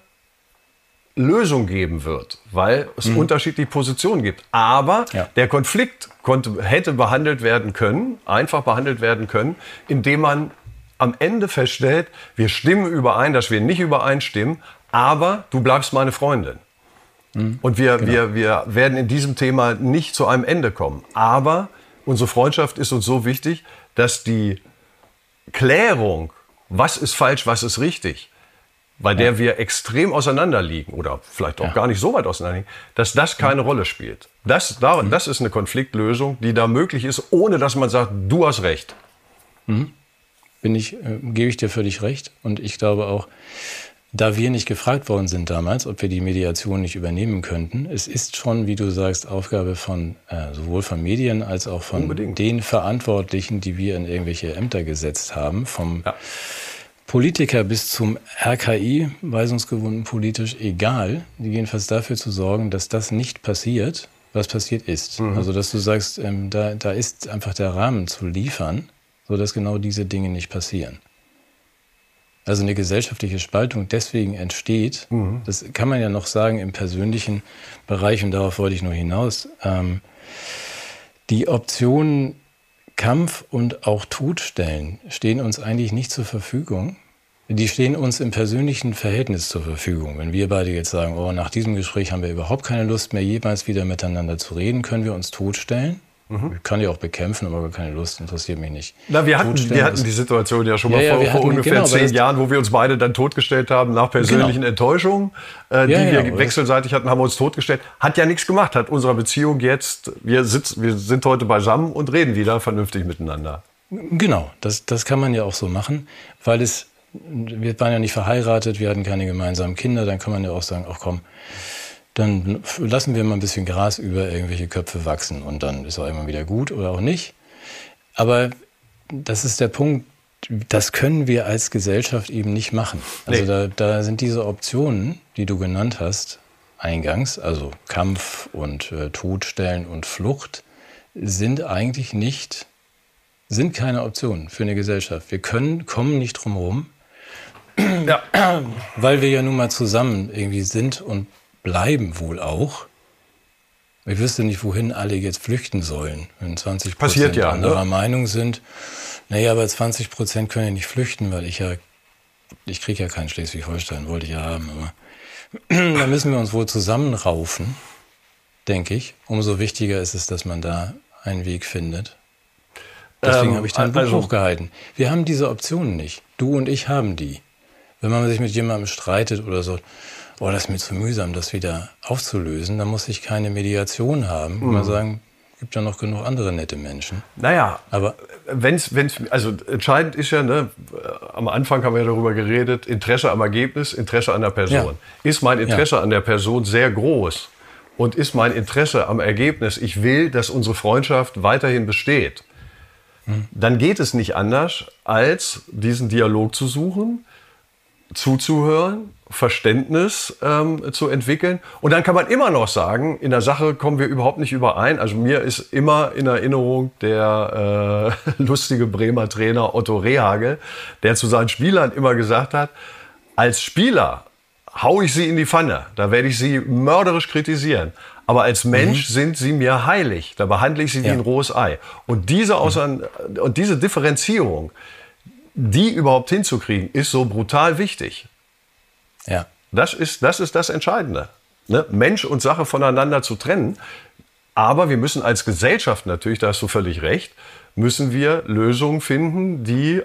Lösung geben wird, weil es mhm. unterschiedliche Positionen gibt. Aber ja. der Konflikt konnte, hätte behandelt werden können, einfach behandelt werden können, indem man am Ende feststellt, wir stimmen überein, dass wir nicht übereinstimmen, aber du bleibst meine Freundin. Mhm. Und wir, genau. wir, wir werden in diesem Thema nicht zu einem Ende kommen. Aber unsere Freundschaft ist uns so wichtig, dass die Klärung, was ist falsch, was ist richtig, bei der ja. wir extrem auseinanderliegen oder vielleicht auch ja. gar nicht so weit auseinanderliegen, dass das keine mhm. Rolle spielt. Das, da, mhm. das ist eine Konfliktlösung, die da möglich ist, ohne dass man sagt, du hast recht. Mhm. Bin ich, äh, gebe ich dir völlig recht. Und ich glaube auch, da wir nicht gefragt worden sind damals, ob wir die Mediation nicht übernehmen könnten, es ist schon, wie du sagst, Aufgabe von äh, sowohl von Medien als auch von Unbedingt. den Verantwortlichen, die wir in irgendwelche Ämter gesetzt haben, vom ja. Politiker bis zum R K I, weisungsgebunden politisch, egal, die jedenfalls dafür zu sorgen, dass das nicht passiert, was passiert ist. Mhm. Also dass du sagst, ähm, da, da ist einfach der Rahmen zu liefern, sodass genau diese Dinge nicht passieren. Also eine gesellschaftliche Spaltung deswegen entsteht, mhm. das kann man ja noch sagen im persönlichen Bereich, und darauf wollte ich nur hinaus, ähm, die Optionen Kampf und auch Todstellen stehen uns eigentlich nicht zur Verfügung. Die stehen uns im persönlichen Verhältnis zur Verfügung. Wenn wir beide jetzt sagen, oh, nach diesem Gespräch haben wir überhaupt keine Lust mehr, jemals wieder miteinander zu reden, können wir uns totstellen. Mhm. Ich kann die auch bekämpfen, aber gar keine Lust, interessiert mich nicht. Na, wir hatten, wir hatten die Situation ja schon mal ja, vor, ja, vor hatten, ungefähr genau, zehn Jahren, wo wir uns beide dann totgestellt haben, nach persönlichen genau. Enttäuschungen, äh, die ja, wir genau, wechselseitig hatten, haben wir uns totgestellt. Hat ja nichts gemacht, hat unserer Beziehung jetzt, wir, sitz, wir sind heute beisammen und reden wieder vernünftig miteinander. Genau, das, das kann man ja auch so machen, weil es, wir waren ja nicht verheiratet, wir hatten keine gemeinsamen Kinder, dann kann man ja auch sagen, ach komm, dann lassen wir mal ein bisschen Gras über irgendwelche Köpfe wachsen und dann ist auch immer wieder gut oder auch nicht. Aber das ist der Punkt, das können wir als Gesellschaft eben nicht machen. Also nee. da, da sind diese Optionen, die du genannt hast, eingangs, also Kampf und äh, Todstellen und Flucht, sind eigentlich nicht, sind keine Optionen für eine Gesellschaft. Wir können, kommen nicht drum herum, ja. weil wir ja nun mal zusammen irgendwie sind und bleiben wohl auch. Ich wüsste nicht, wohin alle jetzt flüchten sollen, wenn zwanzig Prozent ja, anderer ne? Meinung sind. Naja, aber zwanzig Prozent können ja nicht flüchten, weil ich ja, ich kriege ja keinen Schleswig-Holstein, wollte ich ja haben, aber da müssen wir uns wohl zusammenraufen, denke ich. Umso wichtiger ist es, dass man da einen Weg findet. Deswegen ähm, habe ich da ein Buch also, hochgehalten. Wir haben diese Optionen nicht. Du und ich haben die. Wenn man sich mit jemandem streitet oder so, oh, das ist mir zu mühsam, das wieder aufzulösen, dann muss ich keine Mediation haben. Mhm. Man sagen, gibt ja noch genug andere nette Menschen. Naja, aber wenn's, wenn's, also entscheidend ist ja, ne, am Anfang haben wir ja darüber geredet, Interesse am Ergebnis, Interesse an der Person. Ja. Ist mein Interesse ja. an der Person sehr groß und ist mein Interesse am Ergebnis, ich will, dass unsere Freundschaft weiterhin besteht, hm. dann geht es nicht anders, als diesen Dialog zu suchen, zuzuhören, Verständnis ähm, zu entwickeln. Und dann kann man immer noch sagen, in der Sache kommen wir überhaupt nicht überein. Also mir ist immer in Erinnerung der äh, lustige Bremer Trainer Otto Rehhagel, der zu seinen Spielern immer gesagt hat, als Spieler hau ich sie in die Pfanne, da werde ich sie mörderisch kritisieren. Aber als Mensch mhm. sind sie mir heilig, da behandle ich sie ja. wie ein rohes Ei. Und diese, Ausein- mhm. und diese Differenzierung, die überhaupt hinzukriegen, ist so brutal wichtig. Ja. Das ist das, ist das Entscheidende. Ne? Mensch und Sache voneinander zu trennen. Aber wir müssen als Gesellschaft natürlich, da hast du völlig recht, müssen wir Lösungen finden, die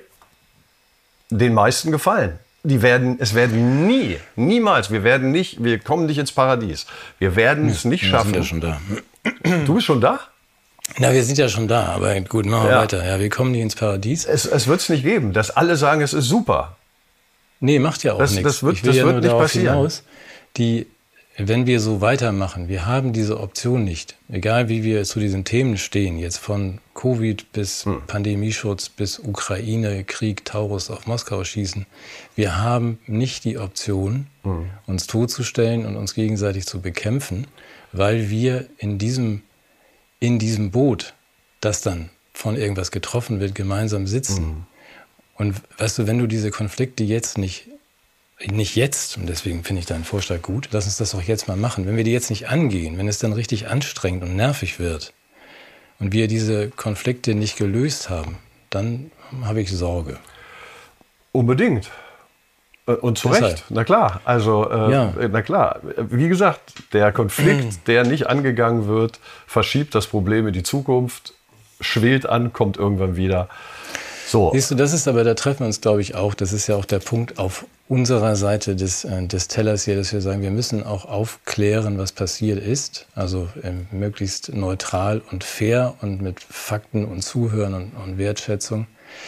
den meisten gefallen. Die werden, es werden nie, niemals, wir werden nicht, wir kommen nicht ins Paradies. Wir werden hm, es nicht schaffen. Wir sind ja schon da. Du bist schon da? Na, wir sind ja schon da, aber gut, machen wir ja. weiter. Ja, wir kommen nicht ins Paradies. Es, es wird es nicht geben, dass alle sagen, es ist super. Nee, macht ja auch nichts. Das wird, ich will das ja wird nur nicht darauf passieren. Hinaus, die, wenn wir so weitermachen, wir haben diese Option nicht. Egal wie wir zu diesen Themen stehen, jetzt von Covid bis hm. Pandemieschutz bis Ukraine, Krieg, Taurus auf Moskau schießen. Wir haben nicht die Option, hm. uns totzustellen und uns gegenseitig zu bekämpfen, weil wir in diesem, in diesem Boot, das dann von irgendwas getroffen wird, gemeinsam sitzen. Hm. Und weißt du, wenn du diese Konflikte jetzt nicht, nicht jetzt, und deswegen finde ich deinen Vorschlag gut, lass uns das doch jetzt mal machen, wenn wir die jetzt nicht angehen, wenn es dann richtig anstrengend und nervig wird und wir diese Konflikte nicht gelöst haben, dann habe ich Sorge. Unbedingt. Und zu Deshalb. Recht, na klar. Also, äh, ja. na klar. Wie gesagt, der Konflikt, der nicht angegangen wird, verschiebt das Problem in die Zukunft, schwelt an, kommt irgendwann wieder. So. Siehst du, das ist aber, da treffen wir uns, glaube ich, auch, das ist ja auch der Punkt auf unserer Seite des, äh, des Tellers hier, dass wir sagen, wir müssen auch aufklären, was passiert ist, also äh, möglichst neutral und fair und mit Fakten und Zuhören und, und Wertschätzung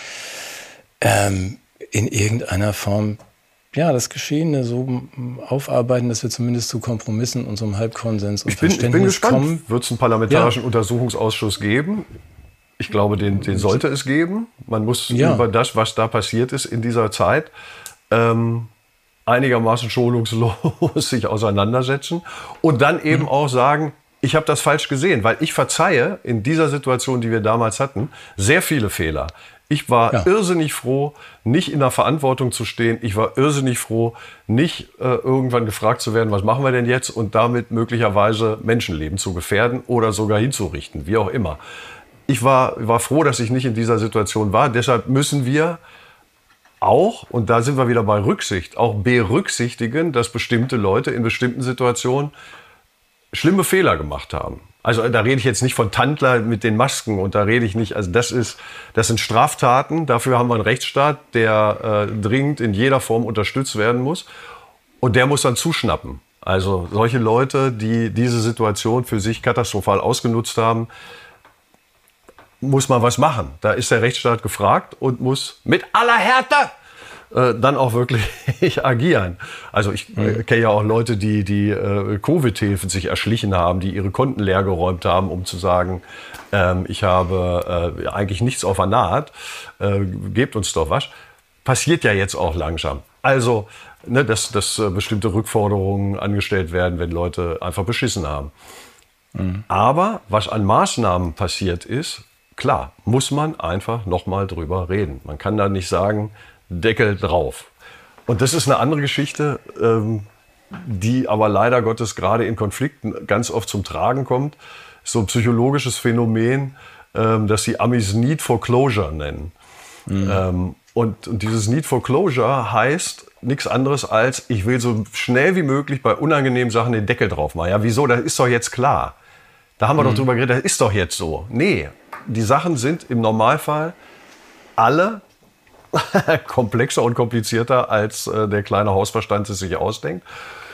ähm, in irgendeiner Form ja, das Geschehene so aufarbeiten, dass wir zumindest zu Kompromissen und so einem Halbkonsens und ich bin, Verständnis ich bin gespannt. kommen. Wird es einen parlamentarischen ja. Untersuchungsausschuss geben? Ich glaube, den, den sollte es geben. Man muss ja. über das, was da passiert ist in dieser Zeit, ähm, einigermaßen schonungslos sich auseinandersetzen und dann eben mhm. auch sagen, ich habe das falsch gesehen, weil ich verzeihe in dieser Situation, die wir damals hatten, sehr viele Fehler. Ich war ja. irrsinnig froh, nicht in der Verantwortung zu stehen. Ich war irrsinnig froh, nicht äh, irgendwann gefragt zu werden, was machen wir denn jetzt und damit möglicherweise Menschenleben zu gefährden oder sogar hinzurichten, wie auch immer. Ich war, war froh, dass ich nicht in dieser Situation war. Deshalb müssen wir auch, und da sind wir wieder bei Rücksicht, auch berücksichtigen, dass bestimmte Leute in bestimmten Situationen schlimme Fehler gemacht haben. Also da rede ich jetzt nicht von Tandler mit den Masken und da rede ich nicht, also das ist, das sind Straftaten. Dafür haben wir einen Rechtsstaat, der äh, dringend in jeder Form unterstützt werden muss und der muss dann zuschnappen. Also solche Leute, die diese Situation für sich katastrophal ausgenutzt haben, muss man was machen. Da ist der Rechtsstaat gefragt und muss mit aller Härte äh, dann auch wirklich agieren. Also ich äh, kenne ja auch Leute, die die äh, Covid-Hilfen sich erschlichen haben, die ihre Konten leergeräumt haben, um zu sagen, ähm, ich habe äh, eigentlich nichts auf der Naht, äh, gebt uns doch was. Passiert ja jetzt auch langsam. Also, ne, dass, dass äh, bestimmte Rückforderungen angestellt werden, wenn Leute einfach beschissen haben. Mhm. Aber was an Maßnahmen passiert ist, klar, muss man einfach nochmal drüber reden. Man kann da nicht sagen, Deckel drauf. Und das ist eine andere Geschichte, ähm, die aber leider Gottes gerade in Konflikten ganz oft zum Tragen kommt. So ein psychologisches Phänomen, ähm, das die Amis Need for Closure nennen. Mhm. Ähm, und, und dieses Need for Closure heißt nichts anderes als, ich will so schnell wie möglich bei unangenehmen Sachen den Deckel drauf machen. Ja, wieso? Das ist doch jetzt klar. Da haben wir mhm. doch drüber geredet, das ist doch jetzt so. Nee, die Sachen sind im Normalfall alle komplexer und komplizierter, als äh, der kleine Hausverstand es sich ausdenkt.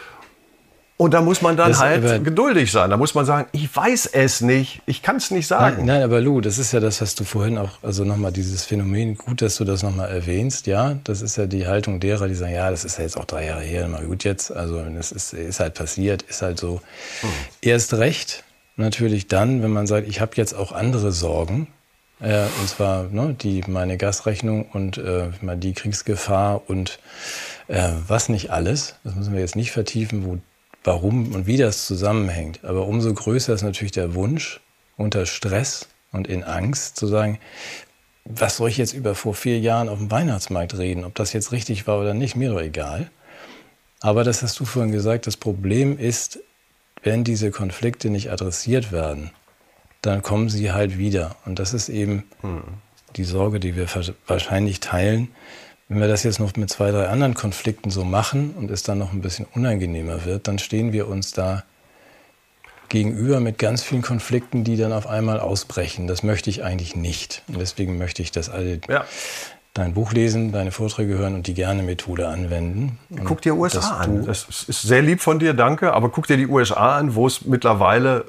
Und da muss man dann das halt geduldig sein. Da muss man sagen, ich weiß es nicht, ich kann es nicht sagen. Nein, nein, aber Lou, das ist ja das, was du vorhin auch, also nochmal dieses Phänomen, gut, dass du das nochmal erwähnst, ja, das ist ja die Haltung derer, die sagen, ja, das ist ja jetzt auch drei Jahre her, mal gut jetzt, also das ist, ist halt passiert, ist halt so. Hm. Erst recht natürlich dann, wenn man sagt, ich habe jetzt auch andere Sorgen, Äh, und zwar ne, die, meine Gasrechnung und äh, die Kriegsgefahr und äh, was nicht alles. Das müssen wir jetzt nicht vertiefen, wo, warum und wie das zusammenhängt. Aber umso größer ist natürlich der Wunsch, unter Stress und in Angst zu sagen, was soll ich jetzt über vor vier Jahren auf dem Weihnachtsmarkt reden? Ob das jetzt richtig war oder nicht, mir doch egal. Aber das hast du vorhin gesagt, das Problem ist, wenn diese Konflikte nicht adressiert werden, dann kommen sie halt wieder. Und das ist eben hm. die Sorge, die wir wahrscheinlich teilen. Wenn wir das jetzt noch mit zwei, drei anderen Konflikten so machen und es dann noch ein bisschen unangenehmer wird, dann stehen wir uns da gegenüber mit ganz vielen Konflikten, die dann auf einmal ausbrechen. Das möchte ich eigentlich nicht. Und deswegen möchte ich, dass alle ja. dein Buch lesen, deine Vorträge hören und die gerne Methode anwenden. Und guck dir U S A an. Das ist sehr lieb von dir, danke. Aber guck dir die U S A an, wo es mittlerweile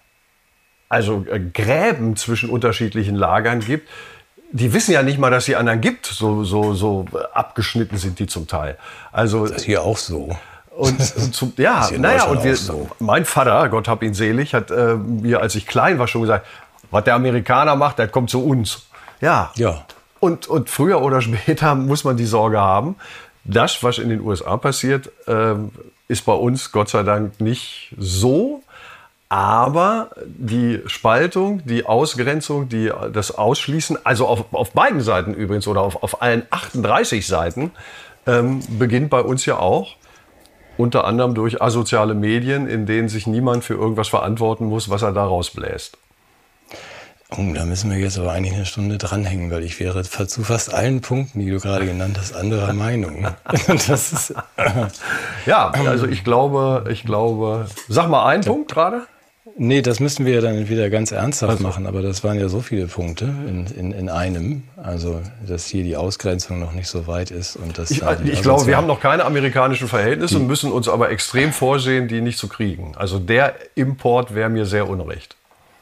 also äh, Gräben zwischen unterschiedlichen Lagern gibt. Die wissen ja nicht mal, dass es die anderen gibt. So, so, so abgeschnitten sind die zum Teil. Also, das ist hier auch so. Und, und zum, ja, naja, und wir, so. Mein Vater, Gott hab ihn selig, hat äh, mir, als ich klein war, schon gesagt, was der Amerikaner macht, der kommt zu uns. Ja. ja. Und, und früher oder später muss man die Sorge haben. Das, was in den U S A passiert, äh, ist bei uns Gott sei Dank nicht so. Aber die Spaltung, die Ausgrenzung, die, das Ausschließen, also auf, auf beiden Seiten übrigens oder auf, auf allen achtunddreißig Seiten, ähm, beginnt bei uns ja auch. Unter anderem durch asoziale Medien, in denen sich niemand für irgendwas verantworten muss, was er da rausbläst. Oh, da müssen wir jetzt aber eigentlich eine Stunde dranhängen, weil ich wäre zu fast allen Punkten, die du gerade genannt hast, anderer Meinung. Das ist, ja, also ich glaube, ich glaube, sag mal einen ja. Punkt gerade. Nee, das müssten wir ja dann wieder ganz ernsthaft also. machen, aber das waren ja so viele Punkte in, in, in einem. Also, dass hier die Ausgrenzung noch nicht so weit ist. Und dass ich da ich glaube, wir haben noch keine amerikanischen Verhältnisse und müssen uns aber extrem vorsehen, die nicht zu kriegen. Also der Import wäre mir sehr unrecht.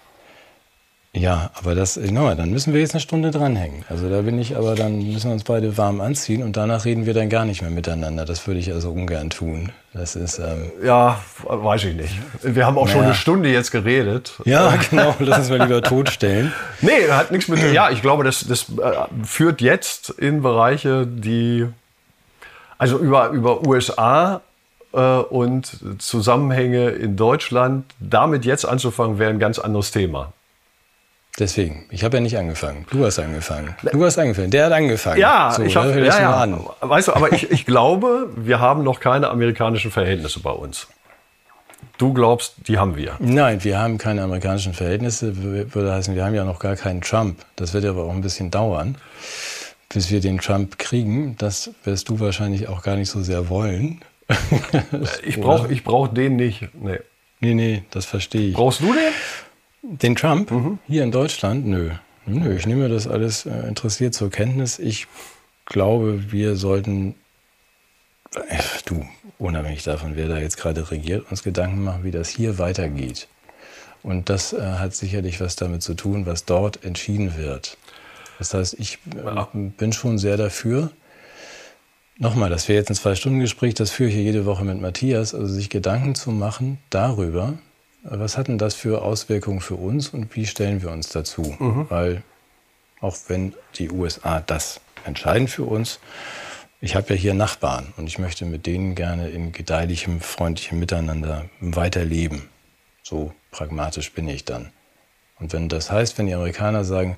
Ja, aber das, no, dann müssen wir jetzt eine Stunde dranhängen. Also da bin ich, aber dann müssen wir uns beide warm anziehen und danach reden wir dann gar nicht mehr miteinander. Das würde ich also ungern tun. Das ist ähm ja, weiß ich nicht. Wir haben auch naja. schon eine Stunde jetzt geredet. Ja, genau. Lass uns mal lieber totstellen. Nee, hat nichts mit. Ja, ich glaube, das, das führt jetzt in Bereiche, die also über über U S A äh, und Zusammenhänge in Deutschland. Damit jetzt anzufangen, wäre ein ganz anderes Thema. Deswegen, ich habe ja nicht angefangen. Du hast angefangen. Du hast angefangen. Der hat angefangen. Ja, so, ich habe ja, ja. An. Weißt du, aber ich, ich glaube, wir haben noch keine amerikanischen Verhältnisse bei uns. Du glaubst, die haben wir? Nein, wir haben keine amerikanischen Verhältnisse. Würde heißen, wir haben ja noch gar keinen Trump. Das wird aber auch ein bisschen dauern, bis wir den Trump kriegen. Das wirst du wahrscheinlich auch gar nicht so sehr wollen. ich brauche ich brauch den nicht. Nee. nee, nee, das verstehe ich. Brauchst du den? Den Trump? Mhm. Hier in Deutschland? Nö. Nö, ich nehme das alles äh, interessiert zur Kenntnis. Ich glaube, wir sollten, äh, du, unabhängig davon, wer da jetzt gerade regiert, uns Gedanken machen, wie das hier weitergeht. Und das äh, hat sicherlich was damit zu tun, was dort entschieden wird. Das heißt, ich äh, ja. bin schon sehr dafür. Nochmal, das wäre jetzt ein Zwei-Stunden-Gespräch, das führe ich hier jede Woche mit Matthias, also sich Gedanken zu machen darüber, was hat denn das für Auswirkungen für uns und wie stellen wir uns dazu? Mhm. Weil auch wenn die U S A das entscheiden für uns, ich habe ja hier Nachbarn und ich möchte mit denen gerne in gedeihlichem, freundlichem Miteinander weiterleben. So pragmatisch bin ich dann. Und wenn das heißt, wenn die Amerikaner sagen,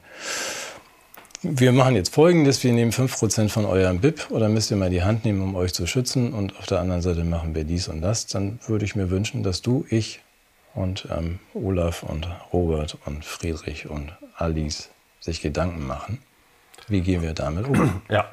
wir machen jetzt Folgendes, wir nehmen fünf Prozent von eurem B I P oder müsst ihr mal die Hand nehmen, um euch zu schützen und auf der anderen Seite machen wir dies und das, dann würde ich mir wünschen, dass du, ich und ähm, Olaf und Robert und Friedrich und Alice sich Gedanken machen. Wie gehen wir damit um? Ja,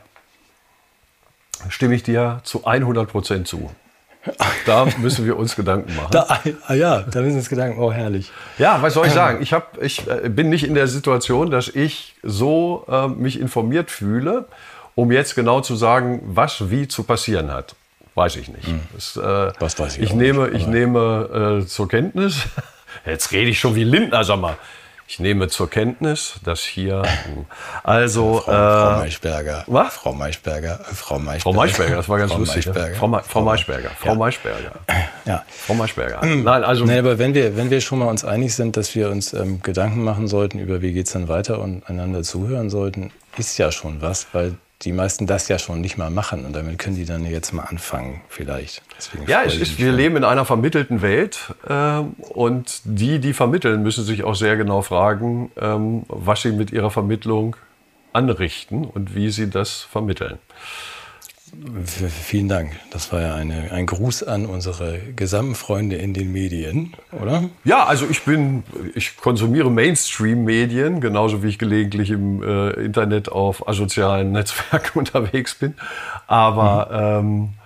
stimme ich dir zu hundert Prozent zu. Da müssen wir uns Gedanken machen. Da, ah ja, da müssen wir uns Gedanken, oh herrlich. Ja, was soll ich sagen? Ich, hab, ich äh, bin nicht in der Situation, dass ich so äh, mich informiert fühle, um jetzt genau zu sagen, was wie zu passieren hat. Weiß ich nicht. Hm. Das, äh, was weiß ich ich nehme, nicht, ich nehme äh, zur Kenntnis, jetzt rede ich schon wie Lindner, sag mal. Ich nehme zur Kenntnis, dass hier, also Frau, äh, Frau Maischberger, was? Frau Maischberger, äh, Frau Maischberger, Frau Maischberger, das war ganz Frau lustig. Maischberger. Frau, Ma Frau Maischberger, Frau ja. Maischberger, ja, Frau Maischberger. Nein, also, Nein, aber wenn wir, wenn wir schon mal uns einig sind, dass wir uns ähm, Gedanken machen sollten über wie geht's dann weiter und einander zuhören sollten, ist ja schon was, weil die meisten das ja schon nicht mal machen und damit können die dann jetzt mal anfangen vielleicht. Deswegen ja, es ist, wir leben in einer vermittelten Welt äh, und die, die vermitteln, müssen sich auch sehr genau fragen, ähm, was sie mit ihrer Vermittlung anrichten und wie sie das vermitteln. Vielen Dank. Das war ja eine, ein Gruß an unsere gesamten Freunde in den Medien, oder? Ja, also ich bin, ich konsumiere Mainstream-Medien, genauso wie ich gelegentlich im äh, Internet auf asozialen Netzwerken unterwegs bin. Aber mhm. ähm,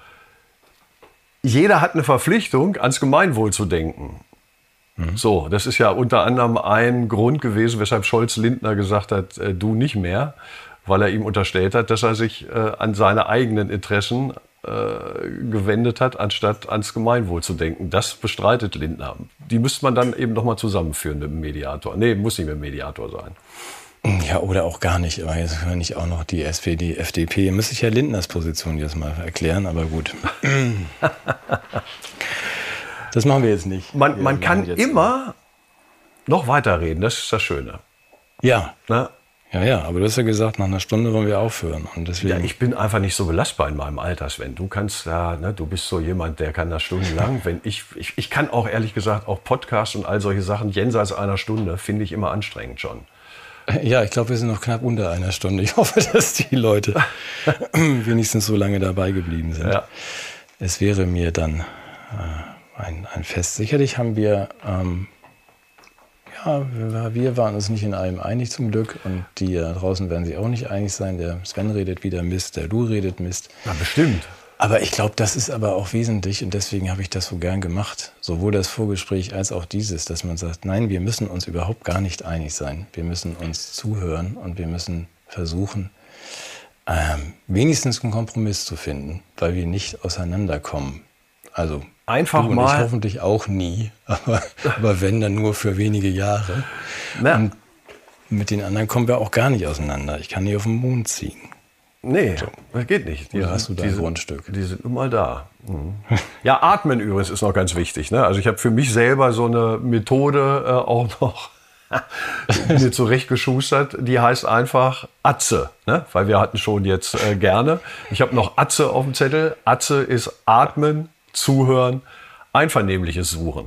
jeder hat eine Verpflichtung, ans Gemeinwohl zu denken. Mhm. So, das ist ja unter anderem ein Grund gewesen, weshalb Scholz-Lindner gesagt hat, äh, du nicht mehr. Weil er ihm unterstellt hat, dass er sich äh, an seine eigenen Interessen äh, gewendet hat, anstatt ans Gemeinwohl zu denken. Das bestreitet Lindner. Die müsste man dann eben nochmal zusammenführen mit dem Mediator. Nee, muss nicht mit dem Mediator sein. Ja, oder auch gar nicht. Aber jetzt höre ich auch noch die S P D, F D P. Müsste ich ja Lindners Position jetzt mal erklären, aber gut. Das machen wir jetzt nicht. Man, man kann immer noch weiterreden, das ist das Schöne. Ja. Na? Ja, ja, aber du hast ja gesagt, nach einer Stunde wollen wir aufhören. Und deswegen ja, ich bin einfach nicht so belastbar in meinem Alter, Sven. Du kannst ja, ne, du bist so jemand, der kann das stundenlang. Wenn ich, ich, ich kann auch ehrlich gesagt auch Podcasts und all solche Sachen jenseits einer Stunde finde ich immer anstrengend schon. Ja, ich glaube, wir sind noch knapp unter einer Stunde. Ich hoffe, dass die Leute wenigstens so lange dabei geblieben sind. Ja. Es wäre mir dann äh, ein, ein Fest. Sicherlich haben wir... Ähm, Ja, wir waren uns nicht in allem einig zum Glück und die da draußen werden sich auch nicht einig sein. Der Sven redet wieder Mist, der Lu redet Mist. Ja, bestimmt. Aber ich glaube, das ist aber auch wesentlich und deswegen habe ich das so gern gemacht. Sowohl das Vorgespräch als auch dieses, dass man sagt, nein, wir müssen uns überhaupt gar nicht einig sein. Wir müssen uns zuhören und wir müssen versuchen, ähm, wenigstens einen Kompromiss zu finden, weil wir nicht auseinanderkommen. Also einfach du und mal. Ich hoffentlich auch nie, aber, aber wenn, dann nur für wenige Jahre. Na. Und mit den anderen kommen wir auch gar nicht auseinander. Ich kann nicht auf den Mond ziehen. Nee, so. Das geht nicht. Die Oder hast du dein die Grundstück? Sind, die sind immer da. Mhm. Ja, Atmen übrigens ist noch ganz wichtig. Ne? Also ich habe für mich selber so eine Methode äh, auch noch mir zurechtgeschustert. Die heißt einfach Atze. Ne? Weil wir hatten schon jetzt äh, gerne. Ich habe noch Atze auf dem Zettel. Atze ist Atmen, Zuhören, Einvernehmliches Suchen.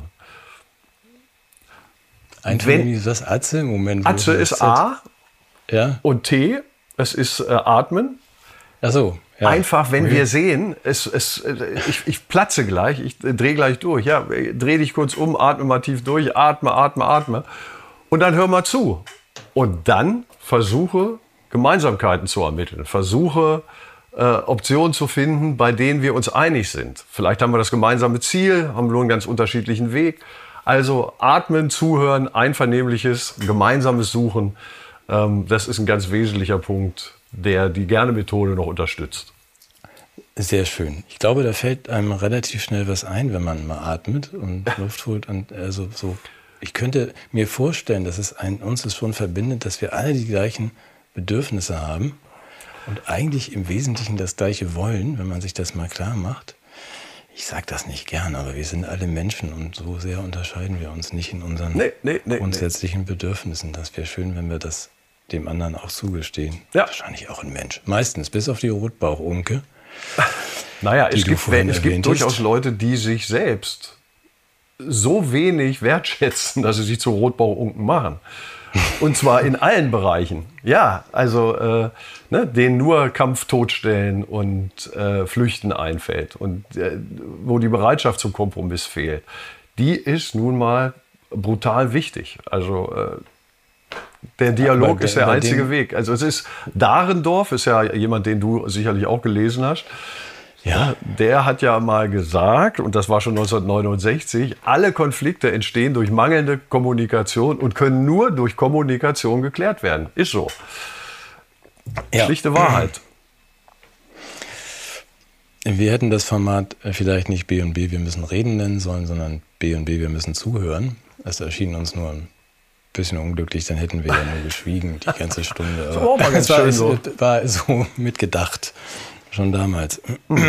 Einvernehmliches, was? Atze? Moment. Atze ist A ja? und T. Es ist äh, Atmen. Ach so. Ja. Einfach, wenn okay. wir sehen, es, es, ich, ich platze gleich, ich drehe gleich durch. Ja, dreh dich kurz um, atme mal tief durch, atme, atme, atme. Und dann hör mal zu. Und dann versuche, Gemeinsamkeiten zu ermitteln. Versuche, äh, Optionen zu finden, bei denen wir uns einig sind. Vielleicht haben wir das gemeinsame Ziel, haben nur einen ganz unterschiedlichen Weg. Also atmen, zuhören, einvernehmliches, gemeinsames Suchen. Ähm, das ist ein ganz wesentlicher Punkt, der die Gerne-Methode noch unterstützt. Sehr schön. Ich glaube, da fällt einem relativ schnell was ein, wenn man mal atmet und Luft holt. Und also so, ich könnte mir vorstellen, dass es ein, uns es schon verbindet, dass wir alle die gleichen Bedürfnisse haben und eigentlich im Wesentlichen das Gleiche wollen, wenn man sich das mal klar macht. Ich sage das nicht gern, aber wir sind alle Menschen und so sehr unterscheiden wir uns nicht in unseren nee, nee, nee, grundsätzlichen nee. Bedürfnissen. Das wäre schön, wenn wir das dem anderen auch zugestehen. Ja. Wahrscheinlich auch ein Mensch. Meistens, bis auf die Rotbauchunke. Naja, es gibt, es gibt durchaus Leute, die sich selbst so wenig wertschätzen, dass sie sich zu Rotbauchunken machen. Und zwar in allen Bereichen. Ja, also äh, ne, denen nur Kampf totstellen und äh, Flüchten einfällt und äh, wo die Bereitschaft zum Kompromiss fehlt. Die ist nun mal brutal wichtig. Also äh, der Dialog ist der einzige Weg. Also es ist, Dahrendorf ist ja jemand, den du sicherlich auch gelesen hast. Ja, der hat ja mal gesagt, und das war schon neunzehnhundertneunundsechzig, alle Konflikte entstehen durch mangelnde Kommunikation und können nur durch Kommunikation geklärt werden. Ist so. Ja. Schlichte Wahrheit. Wir hätten das Format vielleicht nicht B und B, wir müssen reden nennen sollen, sondern B und B, wir müssen zuhören. Das erschien uns nur ein bisschen unglücklich, dann hätten wir ja nur geschwiegen die ganze Stunde. Das war auch mal ganz schön so. War so mitgedacht. Schon damals.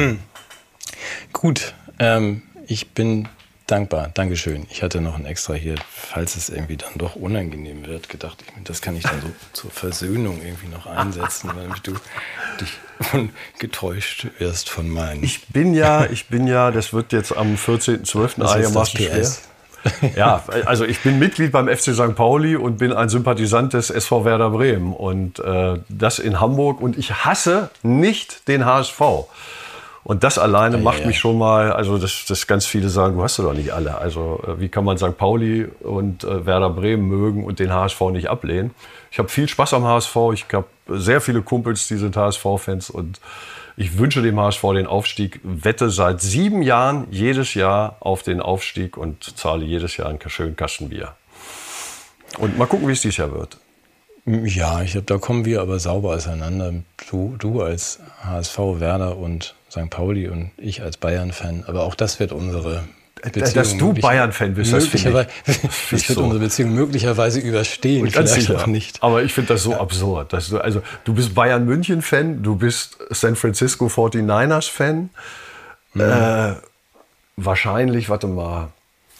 Gut, ähm, ich bin dankbar. Dankeschön. Ich hatte noch ein Extra hier, falls es irgendwie dann doch unangenehm wird, gedacht, das kann ich dann so zur Versöhnung irgendwie noch einsetzen, weil du dich von, getäuscht wirst von meinen. Ich bin ja, ich bin ja, das wird jetzt am vierzehnten zwölften einigermaßen schwer. Ja, also ich bin Mitglied beim F C Sankt Pauli und bin ein Sympathisant des S V Werder Bremen und äh, das in Hamburg und ich hasse nicht den H S V. Und das alleine ja, macht ja, mich ja. schon mal, also dass das ganz viele sagen, du hast du doch nicht alle. Also äh, wie kann man Sankt Pauli und äh, Werder Bremen mögen und den H S V nicht ablehnen? Ich habe viel Spaß am H S V, ich habe sehr viele Kumpels, die sind H S V-Fans und ich wünsche dem H S V den Aufstieg, wette seit sieben Jahren jedes Jahr auf den Aufstieg und zahle jedes Jahr einen schönen Kasten Bier. Und mal gucken, wie es dieses Jahr wird. Ja, ich glaube, da kommen wir aber sauber auseinander. Du, du als H S V, Werder und Sankt Pauli und ich als Bayern-Fan. Aber auch das wird unsere Beziehung... Dass du Bayern-Fan bist, das finde ich. Das wird so. Unsere Beziehung möglicherweise überstehen, und vielleicht sicher. Auch nicht. Aber ich finde das so ja. absurd. Dass du, also, du bist Bayern-München-Fan, du bist San Francisco forty-niners-Fan. Mhm. Äh, wahrscheinlich, warte mal,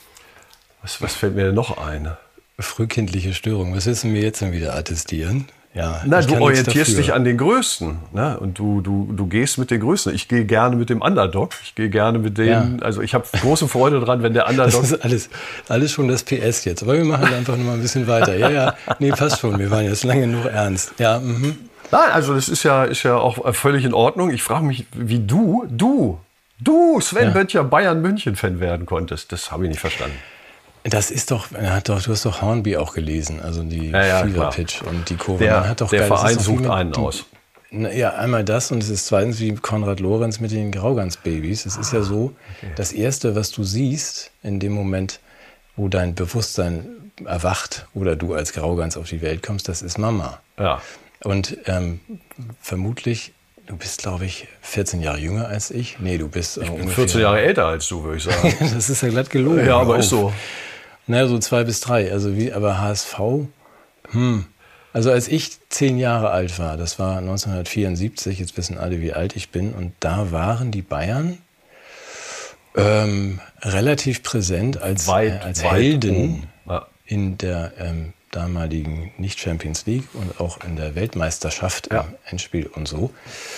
was, was fällt mir denn noch ein? Frühkindliche Störung. Was willst du mir jetzt denn wieder attestieren? Ja, Na, du orientierst dich an den Größten, ne? Und du, du, du gehst mit den Größten. Ich gehe gerne mit dem Underdog. Ich gehe gerne mit denen. Ja. Also ich habe große Freude dran, wenn der Underdog. Das ist alles, alles schon das P S jetzt. Aber wir machen einfach noch mal ein bisschen weiter. Ja, ja. Nee, passt schon. Wir waren jetzt lange genug ernst. Ja. Mhm. Nein, also das ist ja, ist ja auch völlig in Ordnung. Ich frage mich, wie du, du, du, Sven ja. Böttcher, Bayern-München-Fan werden konntest. Das habe ich nicht verstanden. Das ist doch, er hat doch, du hast doch Hornby auch gelesen, also die ja, ja, Fever-Pitch und die Kurve. Der, Man hat doch der geil, Verein sucht einen die, aus. Ja, einmal das und es ist zweitens wie Konrad Lorenz mit den Graugans-Babys. Es ist ja so, okay. Das Erste, was du siehst in dem Moment, wo dein Bewusstsein erwacht oder du als Graugans auf die Welt kommst, das ist Mama. Ja. Und ähm, vermutlich... Du bist, glaube ich, vierzehn Jahre jünger als ich. Nee, du bist äh, ich bin ungefähr vierzehn Jahre älter als du, würde ich sagen. Das ist ja glatt gelogen. Ja, aber ist so. Naja, so zwei bis drei. Also wie, aber H S V, hm. Also als ich zehn Jahre alt war, das war neunzehnhundertvierundsiebzig, jetzt wissen alle, wie alt ich bin, und da waren die Bayern ähm, relativ präsent als, weit, äh, als weit Helden ja. in der ähm, damaligen Nicht-Champions League und auch in der Weltmeisterschaft ja. im Endspiel und so.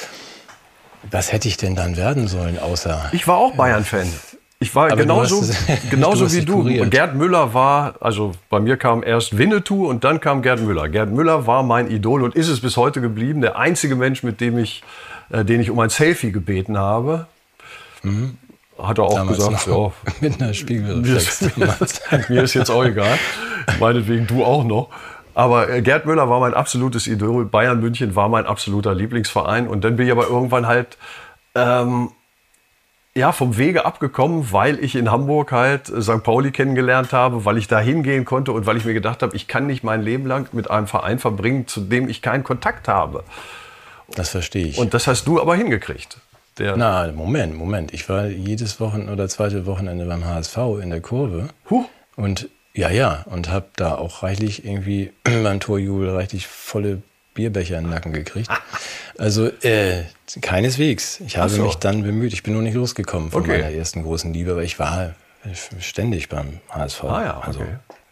Was hätte ich denn dann werden sollen, außer... Ich war auch Bayern-Fan. Ich war genauso, es, genauso du wie du. Kuriert. Gerd Müller war, also bei mir kam erst Winnetou und dann kam Gerd Müller. Gerd Müller war mein Idol und ist es bis heute geblieben. Der einzige Mensch, mit dem ich, äh, den ich um ein Selfie gebeten habe. Mhm. Hat er auch damals gesagt, ja. Mit einer Spiegelreflex. Mir ist jetzt auch egal. Meinetwegen du auch noch. Aber äh, Gerd Müller war mein absolutes Idol. Bayern München war mein absoluter Lieblingsverein. Und dann bin ich aber irgendwann halt ähm, ja, vom Wege abgekommen, weil ich in Hamburg halt Sankt Pauli kennengelernt habe, weil ich da hingehen konnte und weil ich mir gedacht habe, ich kann nicht mein Leben lang mit einem Verein verbringen, zu dem ich keinen Kontakt habe. Das verstehe ich. Und das hast du aber hingekriegt. Der Na, Moment, Moment. Ich war jedes Wochenende oder zweite Wochenende beim H S V in der Kurve. Huh. Und Ja, ja, und habe da auch reichlich irgendwie beim Torjubel reichlich volle Bierbecher in den Nacken gekriegt. Also äh, keineswegs. Ich habe so. mich dann bemüht. Ich bin noch nicht losgekommen von Okay. meiner ersten großen Liebe, aber ich war ständig beim H S V. Ah ja, okay. Also,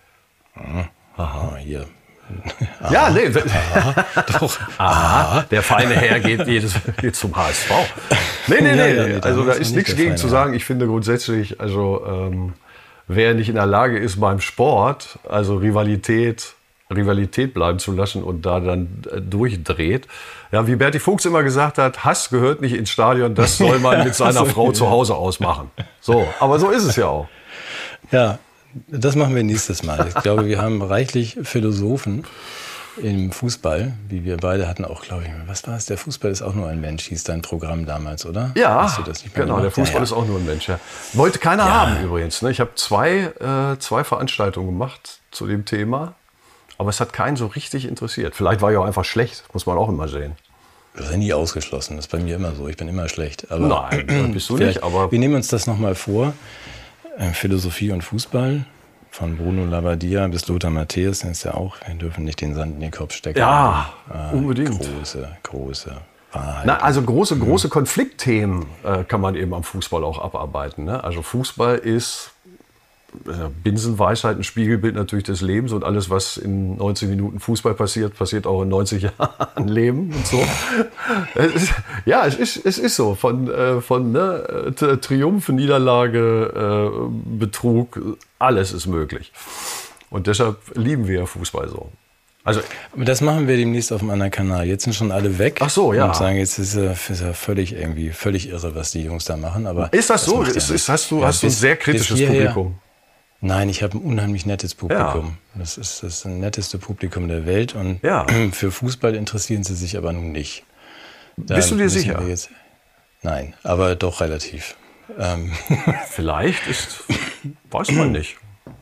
mh, aha, hier. Aha. Ja, nee. Aha, doch. Aha, der feine Herr geht, jedes, geht zum H S V. Nee, nee, nee. Ja, ja, also da ist nichts gegen feine, zu sagen. Ich finde grundsätzlich, also ähm, wer nicht in der Lage ist beim Sport, also Rivalität, Rivalität bleiben zu lassen und da dann äh, durchdreht. Ja, wie Berti Fuchs immer gesagt hat, Hass gehört nicht ins Stadion, das soll man mit seiner Frau zu Hause ausmachen. So, aber so ist es ja auch. Ja, das machen wir nächstes Mal. Ich glaube, wir haben reichlich Philosophen im Fußball, wie wir beide hatten auch, glaube ich, was war es? Der Fußball ist auch nur ein Mensch, hieß dein Programm damals, oder? Ja, Hast du das nicht mehr genau, gemacht? der Fußball ja, ja. ist auch nur ein Mensch. Ja. Wollte keiner Ja. haben übrigens. Ne? Ich habe zwei, äh, zwei Veranstaltungen gemacht zu dem Thema, aber es hat keinen so richtig interessiert. Vielleicht war ich auch einfach schlecht, muss man auch immer sehen. Das ist ja nie ausgeschlossen, das ist bei mir immer so, ich bin immer schlecht. Aber Nein, bist du nicht, aber... Wir nehmen uns das nochmal vor, äh, Philosophie und Fußball, von Bruno Labbadia bis Lothar Matthäus, den ist ja auch, wir dürfen nicht den Sand in den Kopf stecken. Ja, äh, unbedingt. Große, große Wahrheit. Na, also große, große Konfliktthemen äh, kann man eben am Fußball auch abarbeiten. Ne? Also Fußball ist äh, Binsenweisheit, ein Spiegelbild natürlich des Lebens und alles, was in neunzig Minuten Fußball passiert, passiert auch in neunzig Jahren Leben und so. Es ist, ja, es ist, es ist so. Von, äh, von ne, T- Triumph, Niederlage, äh, Betrug, alles ist möglich. Und deshalb lieben wir Fußball so. Also, Aber das machen wir demnächst auf einem anderen Kanal. Jetzt sind schon alle weg. Ach so, ja. Und sagen, jetzt ist ja, ist ja völlig irgendwie völlig irre, was die Jungs da machen. Aber ist das, so? macht ja Ist, ist, nichts. hast du, Ja, hast du ein bis- sehr bis kritisches hierher- Publikum? Nein, ich habe ein unheimlich nettes Publikum. Das ist das netteste Publikum der Welt. Und Ja. für Fußball interessieren sie sich aber nun nicht. Da Bist du dir müssen sicher? wir Jetzt, nein, aber doch relativ. Ähm, Vielleicht ist, weiß man nicht.